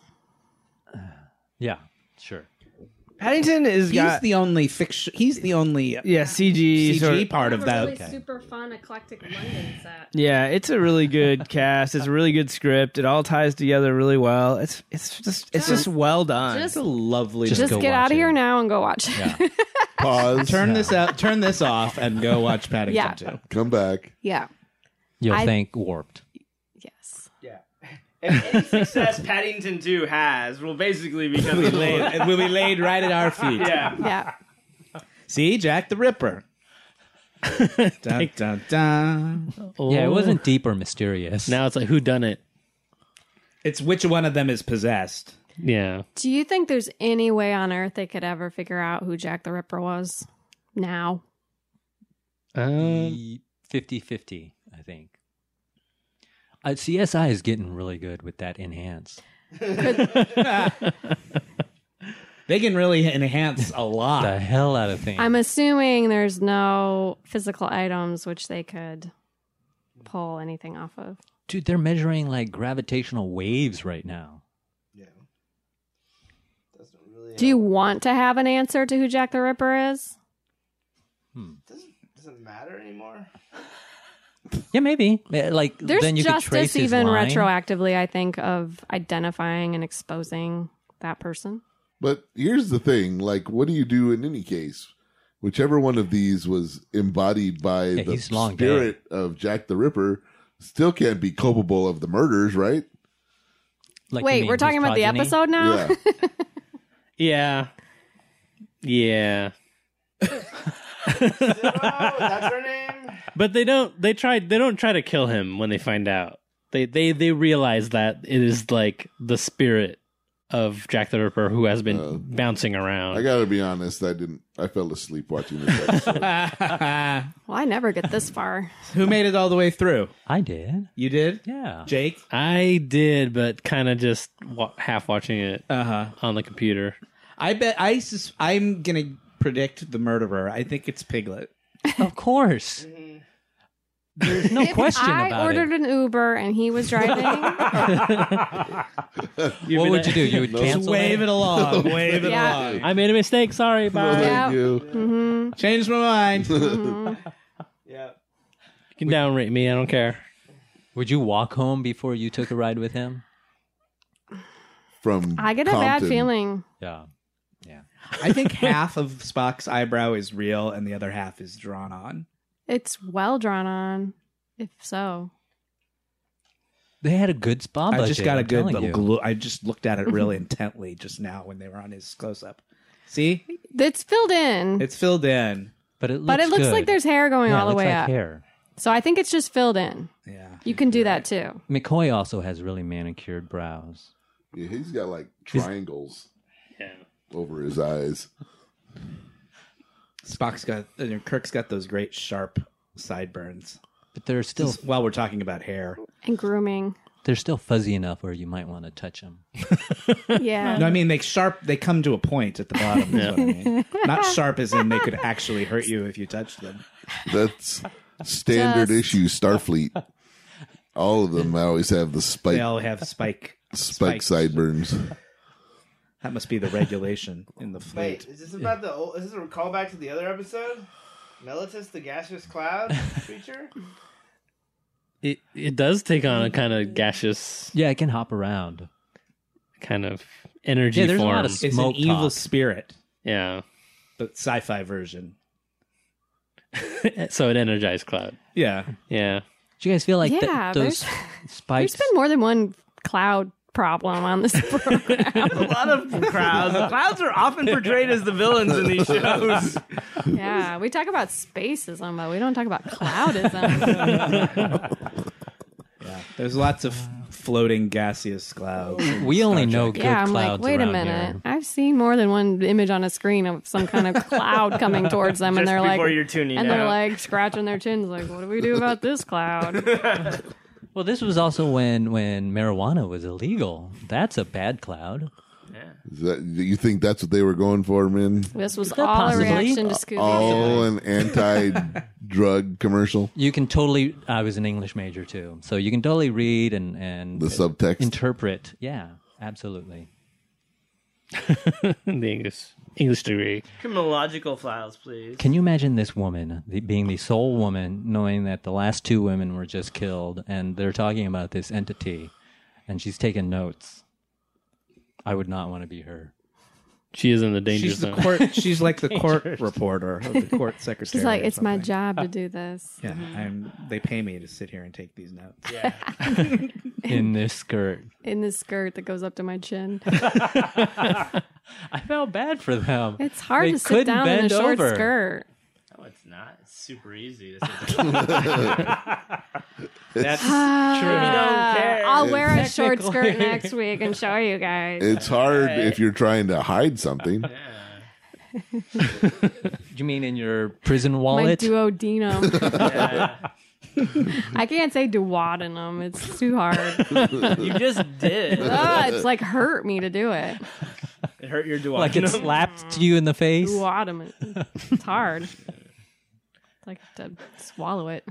Yeah, sure. Paddington is He's got the only fiction. He's the only yeah C G C G sort of- part of that. really super fun, eclectic London set. Yeah, it's a really good cast. It's a really good script. It all ties together really well. It's it's just it's just well done. Just- It's a lovely. Just Just go get watch out of it. here now and go watch it. Yeah. Pause. turn this out. Turn this off and go watch Paddington Yeah. two. Come back. yeah. You'll I- thank Warped. Yes. Any success Paddington two has will basically because We laid, it will be laid right at our feet. yeah. Yeah. See, Jack the Ripper. dun, dun, dun. Yeah, it wasn't deep or mysterious. Now it's like who done it? It's which one of them is possessed. Yeah. Do you think there's any way on earth they could ever figure out who Jack the Ripper was now? Um, fifty-fifty, I think. Uh, C S I is getting really good with that enhance. They can really enhance a lot. The hell out of things. I'm assuming there's no physical items which they could pull anything off of. Dude, they're measuring like gravitational waves right now. Do you want to have an answer to who Jack the Ripper is? Doesn't matter anymore. Yeah, maybe. Uh, Like There's then you could justice trace his even line. retroactively, I think, of identifying and exposing that person. But here's the thing: like, what do you do in any case? Whichever one of these was embodied by Yeah, the he's long spirit of Jack the Ripper, still can't be culpable of the murders, right? Like, you Wait, mean we're talking his about the progeny? episode now? Yeah. yeah. Yeah. That's her name. But they don't they try they don't try to kill him when they find out. They they they realize that it is like the spirit of Jack the Ripper who has been bouncing around. I gotta be honest, I didn't. I fell asleep watching this episode. Well, I never get this far. Who made it all the way through? I did. You did? Yeah. Jake? I did, but kind of just wa- half watching it Uh-huh. on the computer. I bet I sus- I'm going to predict the murderer. I think it's Piglet. Of course. There's no If question I about ordered it. an Uber and he was driving, What would you do? You would No. cancel Wave it? it along. Wave it Yeah. along. I made a mistake. Sorry, bye. Thank Yeah. you. Changed my mind. Yeah. You can downrate me. I don't care. Would you walk home before you took a ride with him? From I get a bad Compton. feeling. Yeah. Yeah. I think half of Spock's eyebrow is real and the other half is drawn on. It's well drawn on, if so. They had a good spa I budget. just got a I'm good telling little you. glue. I just looked at it really intently just now when they were on his close up. See? It's filled in, It's filled in. But it looks but it looks good. like there's hair going yeah, it all the looks way like up. hair. So I think it's just filled in. Yeah. You can do that too. McCoy also has really manicured brows. Yeah, he's got like triangles Yeah. over his eyes. Spock's got, uh, Kirk's got those great sharp sideburns. But they're still Just while we're talking about hair. And grooming. they're still fuzzy enough where you might want to touch them. Yeah. No, I mean they sharp. They come to a point at the bottom. Is what I mean. Not sharp as in they could actually hurt you if you touched them. That's standard Just- issue Starfleet. All of them always have the spike They all have spike spike spikes. sideburns. That must be the regulation in the fleet. Wait, is this about the old? Is this a callback to the other episode? Melitus, the gaseous cloud creature. It it does take on a kind of gaseous Yeah, it can hop around. kind of energy Yeah, there's a form. lot of It's an smoke evil talk. spirit, Yeah. but sci-fi version. So it energized Cloud. Yeah, Yeah. Do you guys feel like th- Yeah, those There's spikes? been more than one cloud problem on this program. A lot of crowds. The clouds are often portrayed as the villains in these shows. Yeah, we talk about spacism, but we don't talk about cloudism. yeah. There's lots of floating gaseous clouds. in we only Star know Trek. good Yeah, I'm like, clouds wait a around minute. here. I've seen more than one image on a screen of some kind of cloud coming towards them, and Just they're like, before you're tuning and they're out. like scratching their chins, like, what do we do about this cloud? Well, this was also when when marijuana was illegal. That's a bad cloud. Is that, you think that's what they were going for, man? This was that all possibly? a reaction to Scooby. All an anti-drug commercial. You can totally. I was an English major too, so you can totally read and and The subtext. interpret. Yeah, absolutely. The English English degree. Criminological files, please. Can you imagine this woman the, being the sole woman, knowing that the last two women were just killed, and they're talking about this entity, and she's taking notes? I would not want to be her. She is in the danger She's the zone. court. She's like the court reporter, or the court secretary. She's like, or it's my something. job to do this. Yeah, I'm. They pay me to sit here and take these notes. Yeah. In this skirt. In this skirt that goes up to my chin. I felt bad for them. It's hard They to sit couldn't down in a bend short over. skirt. No, it's not. It's super easy to sit down. That's Ah, care. I'll wear a short Technically. skirt next week and show you guys. It's hard if you're trying to hide something. you mean in your prison My wallet? duodenum. Yeah. I can't say duodenum. It's too hard. You just did. Ah, it's like hurt me to do it. It hurt your duodenum. Like it slapped you in the face? Duodenum. It's hard. It's like to swallow it.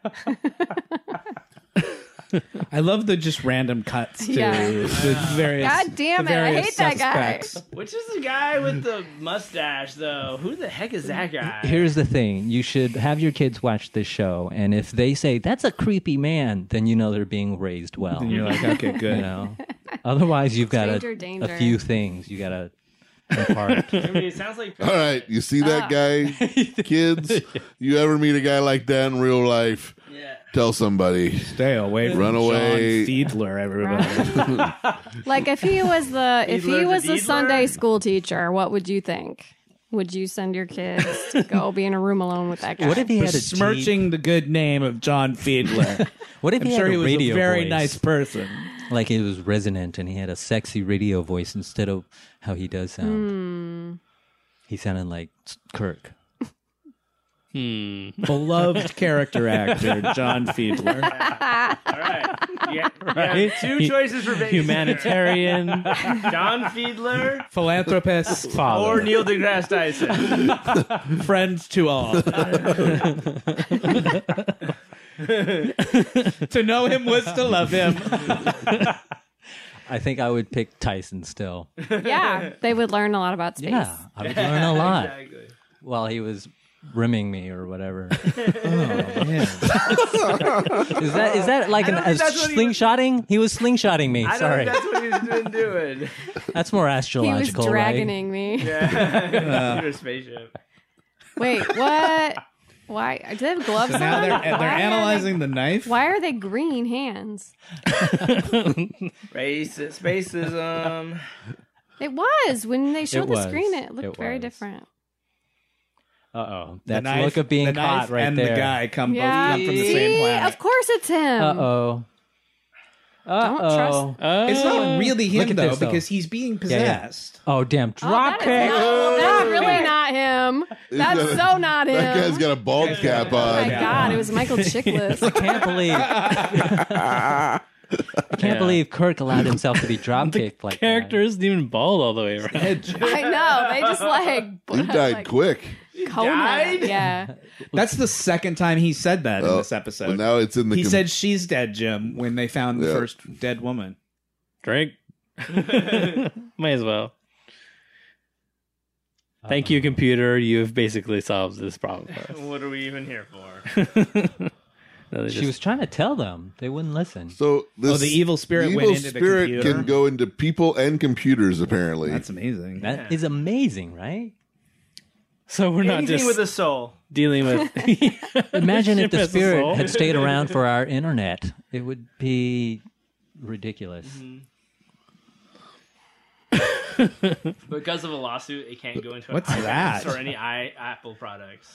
I love the just random cuts to Yeah. the various. God damn the it, I various hate that guy. suspects. Which is the guy with the mustache, though? Who the heck is that guy? Here's the thing. You should have your kids watch this show, and if they say, that's a creepy man, then you know they're being raised well. And you're like, okay, good. You know? Otherwise, you've got Stranger a, danger. a few things you got to impart. I mean, it sounds like All right, you see that Ah. guy, kids? You ever meet a guy like that in real life? yeah. Tell somebody. Stay away from Run away. John Fiedler, everybody. Like if he was the if he Fiedler the was the Deedler? Sunday school teacher, what would you think? Would you send your kids to go be in a room alone with that guy? What if he had a Besmirching the good name of John Fiedler. What if I'm he sure had he a was radio a very voice? nice person. like it was resonant, and he had a sexy radio voice instead of how he does sound. Hmm. He sounded like Kirk. Hmm. Beloved character actor John Fiedler. All right. Yeah, Right? two Hu- choices for base. Humanitarian John Fiedler Philanthropist, father. or Neil deGrasse Tyson. friend to all. To know him was to love him. I think I would pick Tyson still. Yeah, they would learn a lot about space. Yeah, I would learn a lot Exactly. while he was rimming me or whatever. Oh, man. Is that is that like I an don't a think that's what he was- slingshotting? He was slingshotting me. I don't Sorry, think that's what he's been doing. that's more He was astrological, right? dragoning me. Yeah. Your spaceship. Wait, what? Why? Do they have gloves So now on? they're they're Why are they- analyzing the knife. Why are they green hands? Racist, spacism. It was when they showed It the was. screen. It looked It very was. different. Uh oh, The that's knife- look of being the caught knife right and there. the guy come Yeah, both come from the see, same planet. of course it's him. Uh oh. Uh Don't oh. Oh. It's not really Look him at though, this, though. because he's being Yeah, yeah. possessed. Oh damn! Oh, Drop that kick. is not, that's really not him. That's got a- so not him. That guy's got a bald cap Oh my on. god, it was Michael Chiklis. I can't believe. I can't Yeah. believe Kirk allowed himself to be drop kicked like Character isn't even bald all the way around. I know. They just like He died like, quick. cone him. died? Yeah. That's the second time he said that in Oh, this episode. Well, now it's in the. he com- said she's dead, Jim, when they found the Yeah. first dead woman. Drink. Might as well. Thank you, computer. You've basically solved this problem for us. What are we even here for? No, they She just- was trying to tell them. They wouldn't listen. So this, Oh, the evil spirit the went evil into the spirit computer? can go into people and computers. Apparently, That's amazing. That is amazing, right? so we're not Anything just with a soul. dealing with. Imagine if Ship the has a spirit soul. had stayed around for our internet. It would be ridiculous. Because of a lawsuit, it can't go into What's iPhones that? or any i Apple products.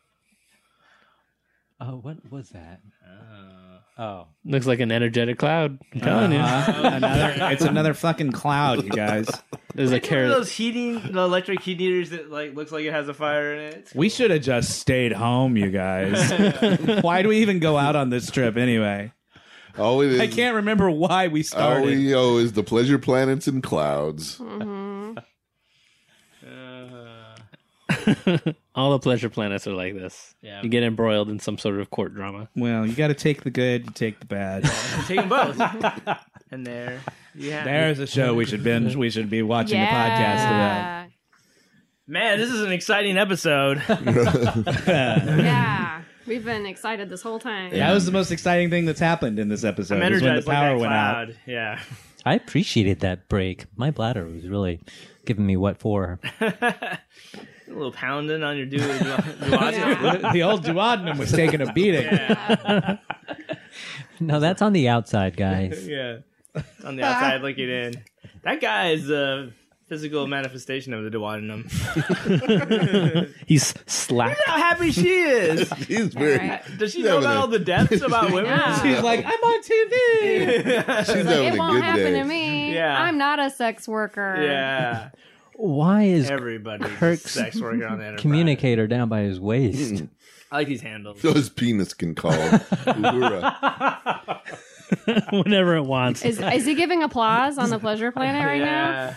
Oh, what was that? Oh, Looks like an energetic cloud. I'm telling Uh-huh. another, it's another fucking cloud, you guys. you. There's a Like one of carrot. those heating, the electric heat heaters that like looks like it has a fire in it. We should have just stayed home, you guys. Why do we even go out on this trip anyway? all it is, I can't remember why we all started. we know is the pleasure planets and clouds. All the pleasure planets are like this. Yeah. You get embroiled in some sort of court drama. Well, you got to take the good, you take the bad. Take them both. And there, yeah. There's a show we should binge. We should be watching yeah. the podcast about. Man, this is an exciting episode. Yeah. We've been excited this whole time. That was the most exciting thing that's happened in this episode. I'm is when the energized like power that went out. cloud. Yeah. I appreciated that break. My bladder was really giving me what for. A little pounding on your dude. duodenum. Yeah. The old duodenum was taking a beating. No, that's on the outside, guys. Yeah. On the outside looking in. That guy is a physical manifestation of the duodenum. He's slapped. How happy she is. He's very. Right. Does she She's know having about a- all the depths about women? Yeah. She's like, I'm on T V. She's having It a won't good happen day. to me. Yeah. I'm not a sex worker. Yeah. Why is Everybody's a Kirk's sex worker on the Enterprise. communicator down by his waist? I like these handles. So his penis can call. Uhura. Whenever it wants. Is is he giving applause on the pleasure planet right now?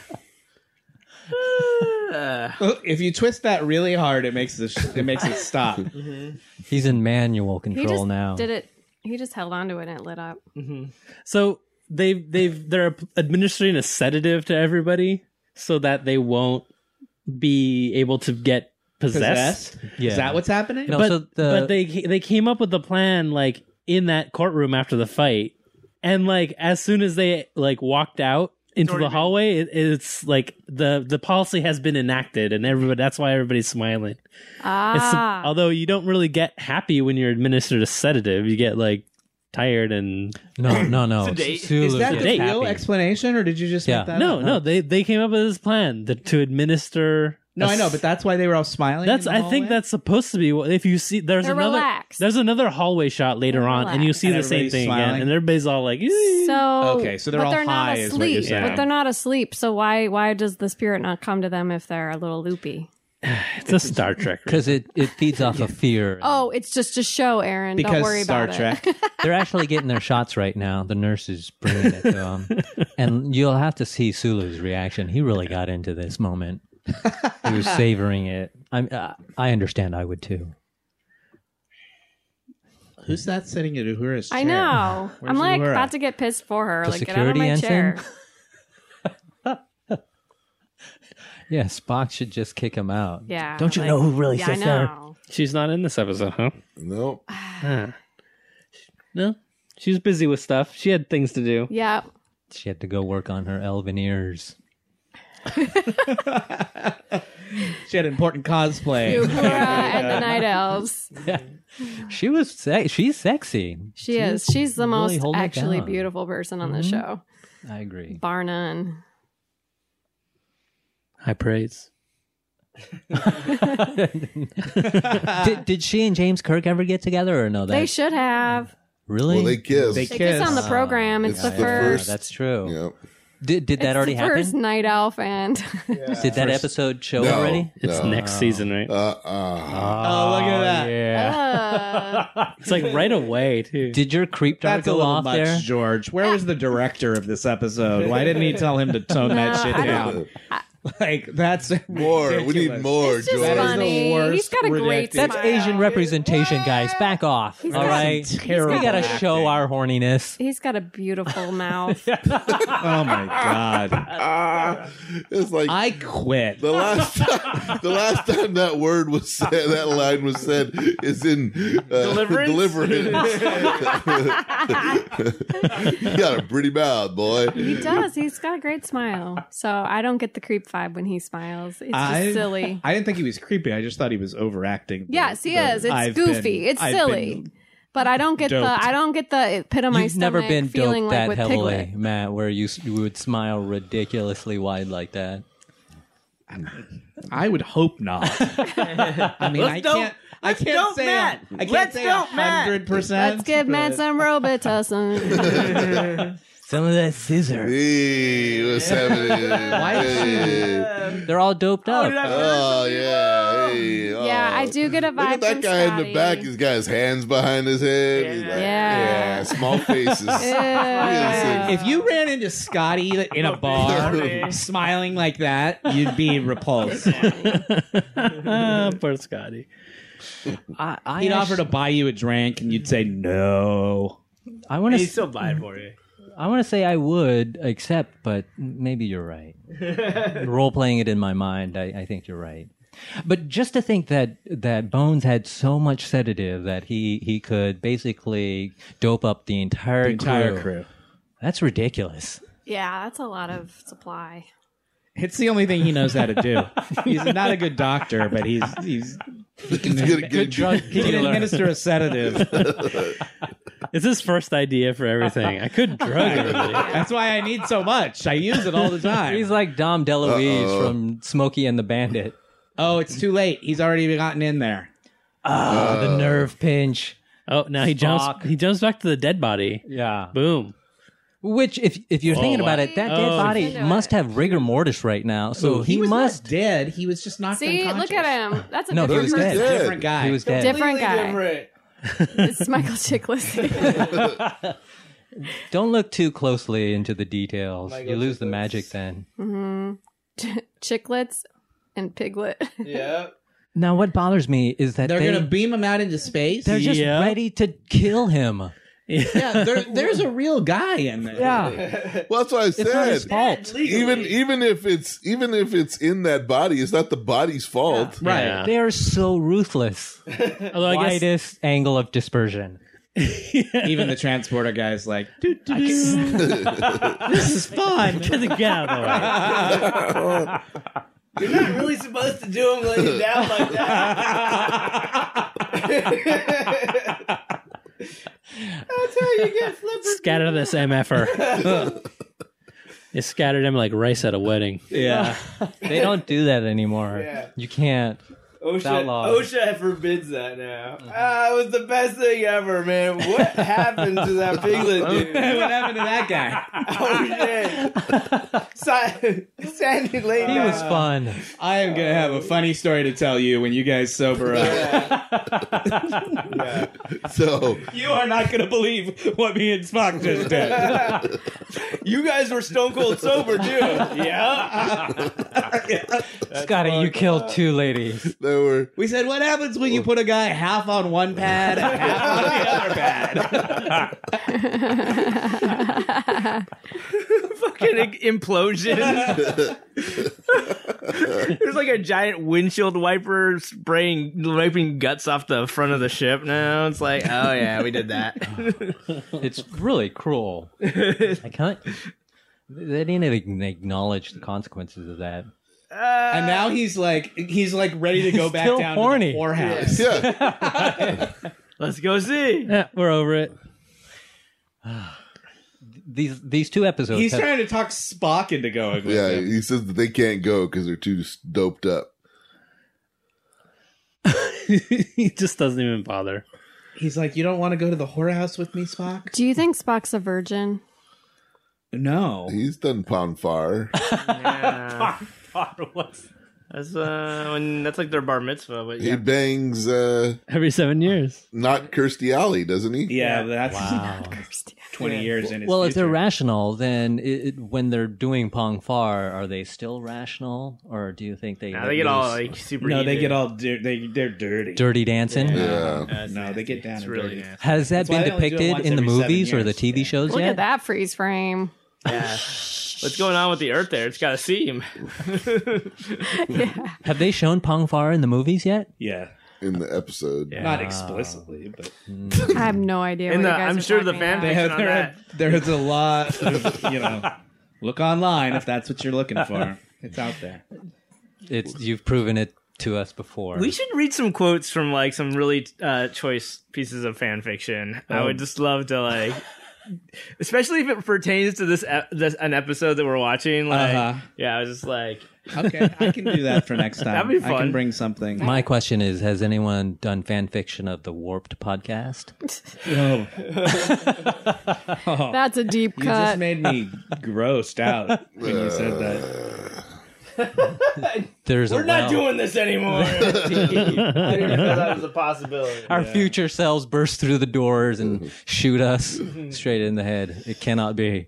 Yeah. If you twist that really hard, it makes the it makes it stop. He's in manual He control just now. did it. He just held onto it and it lit up. So they've they've they're administering a sedative to everybody so that they won't be able to get possessed. Possessed? Yeah. Is that what's happening? No, But so the- but they they came up with the plan like in that courtroom after the fight, and like as soon as they like walked out into already the been- hallway, it, it's like the the policy has been enacted, and everybody that's why everybody's smiling. It's, Ah, although you don't really get happy when you're administered a sedative, you get like tired and No, no, no. Sedate. Sulu Is that gets the Yeah. real happy. explanation, or did you just Yeah. make that no, up? no. They they came up with this plan that, to administer No, I know, but that's why they were all smiling. That's. in the I think hallway? that's supposed to be. what- If you see, there's They're another. relaxed. There's another hallway shot later They're on, and you relaxed. see And the same everybody's thing smiling? again, and everybody's all like, "Eee." So Okay, so they're but all they're not high is what you're asleep. saying. But they're not asleep. So why why does the spirit not come to them if they're a little loopy? It's a Star Trek. Because it, it feeds off of fear. Oh, it's just a show, Aaron. because Don't worry Star about Trek. it. They're actually getting their shots right now. The nurse is bringing it to them. And you'll have to see Sulu's reaction. He really got into this moment. He was savoring it. I'm, uh, I understand. I would too. Who's that sitting at Uhura's chair? I know. Where's I'm like Uhura? about to get pissed for her. The like get out of security my ensign? chair. Yeah, Spock should just kick him out. Yeah. Don't you like, know who really yeah, sits I there? know. She's not in this episode, huh? Nope. No, she's busy with stuff. She had things to do. Yeah. She had to go work on her elven ears. She had important cosplay. Uhura and the Night Elves. She was se- she's sexy. She is. She's the really most holding it actually down. beautiful person on the show. I agree. Bar none. High praise. did, did she and James Kirk ever get together or no? That They should have. really? Well, they kiss. They They kiss on the Kiss. program. It's, It's the, the first. first- that's true. Yep. Did did that it's already the happen? First Night Elf and Did that episode show No. already? It's No. next season, right? Uh, uh, Oh, look at that. Yeah. uh, It's like right away too. Did your creep dart That's a go little off much, there? George. Where was the director of this episode? Why didn't he tell him to tone that No, shit I down? Like that's more. We need ridiculous. more, it's just George. That is the funny. worst He's got a great redacted- That's smile. Asian representation, guys. Back off. He's all got right. some terrible We gotta acting. show our horniness. He's got a beautiful mouth. Oh my god! It's like I quit. the last time, the last time that word was said, that line was said, is in uh, Deliverance? Deliverance. You got a pretty mouth, boy. He does. He's got a great smile. So I don't get the creep vibe when he smiles. It's just I, silly. I didn't think he was creepy. I just thought he was overacting. the- Yes, he the- is. It's I've goofy. been- it's I've silly. been- But I don't get doped. the I don't get the pit of my You've stomach never been feeling doped like that with heavily, Piglet. Matt, where you, s- you would smile ridiculously wide like that. I would hope not. I mean, I dope- can't. I let's can't dope say. Matt. I can't Let's say dope Matt. hundred percent. Let's give Matt some Robitussin. Some of that scissor. Hey, what's happening? Why is she- Hey. They're all doped up. Oh yeah, hey, oh. Yeah, I do get a vibe Look at that from guy in Scotty. the back. He's got his hands behind his head. He's like, Yeah. yeah, small faces. Yeah. If you ran into Scotty in a bar smiling like that, you'd be repulsed. Ah, poor Scotty. I, I He'd actu- offer to buy you a drink, and you'd say no. I want He's to. still buying for you. I want to say I would accept, but maybe you're right. Role playing it in my mind, I, I think you're right. But just to think that that Bones had so much sedative that he he could basically dope up the entire, The entire crew. crew. That's ridiculous. Yeah, that's a lot of supply. It's the only thing he knows how to do. He's not a good doctor, but he's he's He's gonna get drug he can administer a sedative. It's his first idea for everything. I could drug everybody. That's why I need so much. I use it all the time. He's like Dom DeLuise Uh-oh. from Smokey and the Bandit. Oh, it's too late. He's already gotten in there. Oh, the nerve pinch. Oh, now he Spock. jumps. He jumps back to the dead body. Yeah. Boom. Which, if if you're thinking wow. about it, that dead Oh. body Into must it. have rigor mortis right now. So Ooh, he, was must. not dead. He was just knocked See, unconscious. look at him. That's a No, he different was person. dead. Different guy. He was dead. Different guy. Different. This is Michael Chiklis. Don't look too closely into the details. Michael you lose the Chiklis. magic then. Chiclets and Piglet. Yeah. Now, what bothers me is that They're they, gonna beam him out into space. they're just Yeah. ready to kill him. yeah, there, there's a real guy in there. Yeah, Well, that's what I it's not his said. fault. Even even if it's even if it's in that body, it's not the body's fault. Right. Yeah. They are so ruthless. Although I guess Widest angle of dispersion. Even the transporter guy's like, "Doo, doo, doo. This is fun. get out of the way. You're not really supposed to do him laying down like that. That's how you get flippers. Scatter this M F R. They scattered him like rice at a wedding. Yeah. They don't do that anymore. Yeah. You can't. OSHA, Outlaw. OSHA forbids that now. Ah, it was the best thing ever, man. What happened to that piglet dude? What happened to that guy? Oh shit! Sa- Sandy laid He down. was fun. I am gonna have a funny story to tell you when you guys sober up. Yeah. So You are not gonna believe what me and Spock just did. You guys were stone cold sober too. Yeah. Scotty, you killed two ladies. there were We said, what happens when you put a guy half on one pad, half on the other pad? Fucking implosion. There's like a giant windshield wiper spraying, wiping guts off the front of the ship now. It's like, oh yeah, we did that. It's really cruel. I can't. They didn't even acknowledge the consequences of that. And now he's like, he's like ready to go back Still down horny. to the whorehouse. yeah. Let's go see. Yeah, we're over it. These these two episodes. He's have- trying to talk Spock into going with Yeah, him. he says that they can't go because they're too doped up. He just doesn't even bother. He's like, you don't want to go to the whorehouse with me, Spock? Do you think Spock's a virgin? No. He's done Pound Far. Yeah. That's uh, when that's like their bar mitzvah, but He yeah. bangs uh, Every seven years. not Kirstie Alley, doesn't he? Yeah, that's Wow. twenty years in his Well, if they're future. rational, then it, it, when they're doing Pong Far, are they still rational, or do you think they Now let they get all loose? like super. No, they heated. get all dir- they they're dirty. dirty dancing? Yeah. That's No, they get down It's and really dirty. nasty. Has that That's why been they only do it depicted once in the every seven movies or the years. T V Yeah. shows Look yet? at that freeze frame. Yeah. What's going on with the Earth there? It's got a seam. Have they shown Pong Far in the movies yet? Yeah, In the episode. not explicitly, but I have no idea. And what the- you guys I'm are sure the talking fan about. they have on there, that. there's a lot of, you know, look online if that's what you're looking for. It's out there. It's you've proven it to us before. We should read some quotes from like some really uh, choice pieces of fan fiction. I Oh. would just love to like, especially if it pertains to this, ep- this an episode that we're watching. Like, Uh-huh. yeah, I was just like, Okay, I can do that for next time. That'd be I fun. can bring something. My question is: has anyone done fan fiction of the Warped podcast? Oh. That's a deep You cut. just made me grossed out when you said that. There's we're a not well. doing this anymore. I didn't even know that was a possibility. Our future selves burst through the doors and shoot us straight in the head. It cannot be.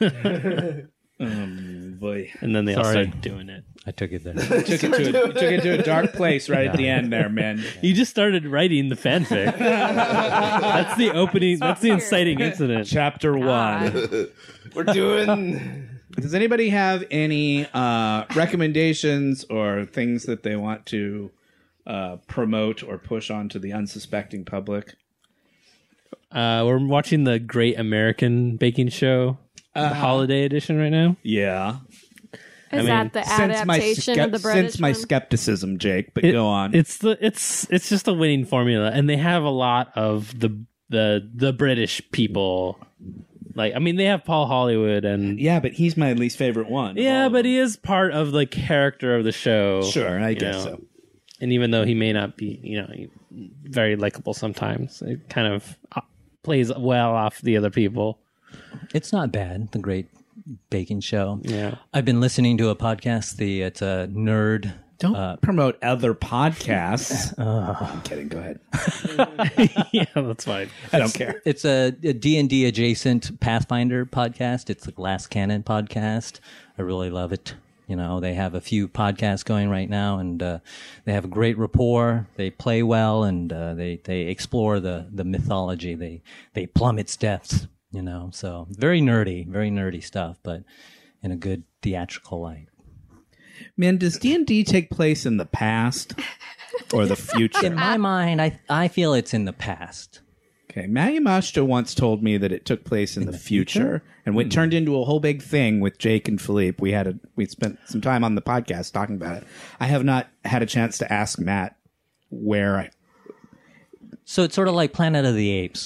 Um, boy, And then they all Sorry. start doing it. I took it there. took it to a, took it to a dark place right at the end there, man. You just started writing the fanfic. That's the opening. That's the inciting incident. Chapter one. We're doing. Does anybody have any uh, recommendations or things that they want to uh, promote or push onto the unsuspecting public? Uh, we're watching the Great American Baking Show, the holiday edition right now. Yeah. Is I mean, that the adaptation ske- of the British since my one? skepticism, Jake, but It- go on. It's the it's it's just a winning formula, and they have a lot of the the the British people. Like, I mean, they have Paul Hollywood, and yeah, but he's my least favorite one. of all yeah, of but them. he is part of the character of the show. Sure, I you guess know. so. And even though he may not be, you know, very likable sometimes, it kind of uh, plays well off the other people. It's not bad. The Great Baking Show. Yeah. I've been listening to a podcast. The it's a nerd. Don't Uh, promote other podcasts. I'm kidding. Go ahead. Yeah, that's fine. I don't care. It's a, a D and D adjacent Pathfinder podcast. It's a Glass Cannon podcast. I really love it. You know, they have a few podcasts going right now, and uh, they have a great rapport. They play well, and uh, they they explore the the mythology. They they plumb its depths. You know, so very nerdy, very nerdy stuff, but in a good theatrical light. Man, does D and D take place in the past or the future? In my mind, I I feel it's in the past. Okay, Matt Yamashita once told me that it took place in, the, future, and it turned into a whole big thing with Jake and Philippe. We had a we spent some time on the podcast talking about it. I have not had a chance to ask Matt where I. So it's sort of like Planet of the Apes.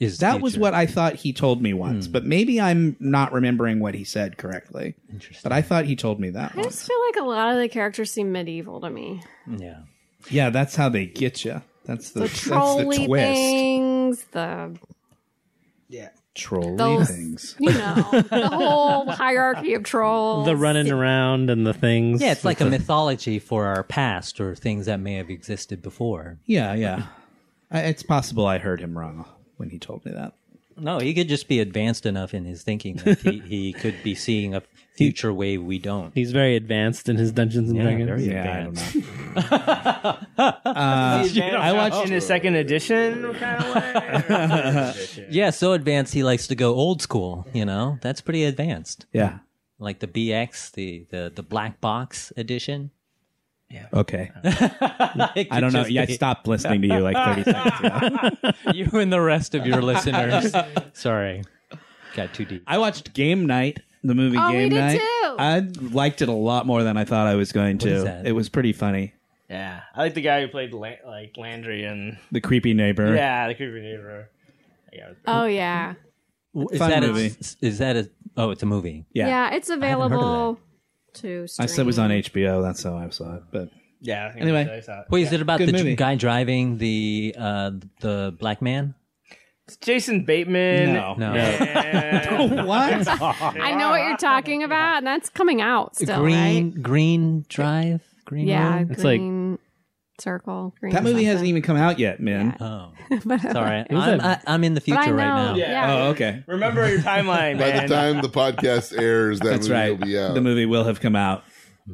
is the That was future. what I thought he told me once, but maybe I'm not remembering what he said correctly. Interesting. But I thought he told me that I once. just feel like a lot of the characters seem medieval to me. Yeah. Yeah, that's how they get you. That's the, The that's the trolley twist. things, the Trolley Those- things. you know, the whole hierarchy of trolls. The running around and the things. Yeah, it's like a mythology for our past or things that may have existed before. Yeah, yeah. I, it's possible I heard him wrong when he told me that. No, he could just be advanced enough in his thinking that he, he could be seeing a future way we don't. He's very advanced in his Dungeons and Yeah, Dragons. very Yeah, I don't advanced. know. uh, I watched. in a second edition kind of way. Yeah, so advanced he likes to go old school, you know? That's pretty advanced. Yeah. Like the B X, the, the, the black box edition. Okay. I I don't know. Yeah, I stopped listening to you like thirty seconds ago. You and the rest of your listeners. Sorry. Got too deep. I watched Game Night, the movie Oh, we Game did Night. too. I liked it a lot more than I thought I was going to. is that? It was pretty funny. Yeah, I like the guy who played La- like Landry and The creepy neighbor. yeah, the creepy neighbor. Yeah, Oh yeah. Is Fun that movie. A, is that a... Oh, it's a movie. Yeah. Yeah, it's heard of available to stream. I said it was on H B O. That's how I saw it. But yeah. I think Anyway. I saw it. Wait, is it about Good the movie. guy driving the uh, the black man? It's Jason Bateman. No. No. And- what? I know what you're talking about, and that's coming out still, Green right? Green Drive? Green Yeah, Road? It's like- green circle. Green That movie something. hasn't even come out yet, man. Oh, But- sorry. was I'm, a- I, I'm in the But I future know. right now. Yeah. Oh, okay. Remember your timeline, By man. the time the podcast airs, that That's movie right. will be out. The movie will have come out.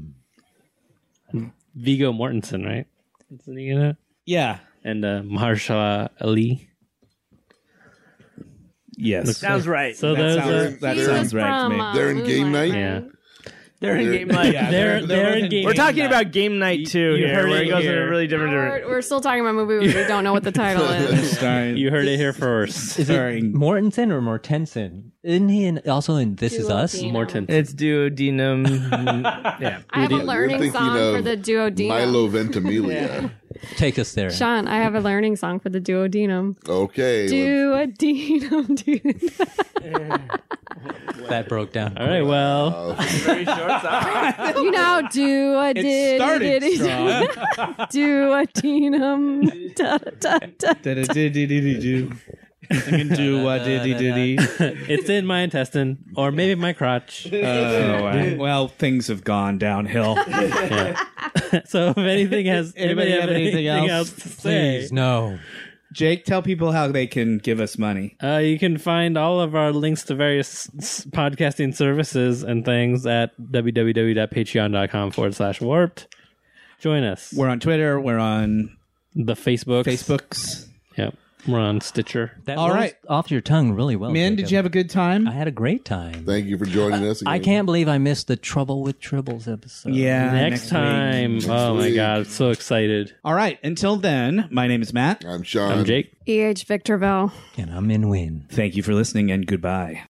Viggo Mortensen, right? Isn't he in it? Yeah. And uh, Mahershala Ali. Yes. Sounds right. So That those sounds- are, that He sounds was right to me. from, uh, They're in Game Moonlight, Night? yeah. right? They're in They're- game night. Yeah, They're they're in game. We're talking about game night too you here, heard where it it goes in here. a really different We're, direction. we're still talking about a movie we don't know what the title is. Starring, You heard it here first. Is it starring Mortensen or Mortensen? Isn't he in, also in This Is Us? Duodenum. Morton. It's duodenum. yeah. I have a You're learning thinking song for of the duodenum. Milo Ventimiglia. Take us there. Sean, I have a learning song for the duodenum. Okay. Duodenum, dude. That broke down. All right, well, Very short song. You know, do a It started strong. duodenum. Da, da, da. Da-da-dee-dee-dee-dee-doo. I can do what diddy diddy. it's in my intestine or maybe my crotch. Oh, well, things have gone downhill. Yeah. So if anything has Anybody have anything else? to say, Please, no. Jake, tell people how they can give us money. uh, you can find all of our links to various s- podcasting services and things at www.patreon.com forward slash warped. Join us. We're on Twitter. We're on the Facebooks. Facebooks. Yep. We're on Stitcher. That All rolls right. off your tongue really well. Man, Jacob. did you have a good time? I had a great time. Thank you for joining us. Again. I can't believe I missed the Trouble with Tribbles episode. Yeah. next, week. time. Oh my week. God. I'm so excited. All right. Until then, my name is Matt. I'm Sean. I'm Jake. E H Victorville. And I'm in win. Thank you for listening and goodbye.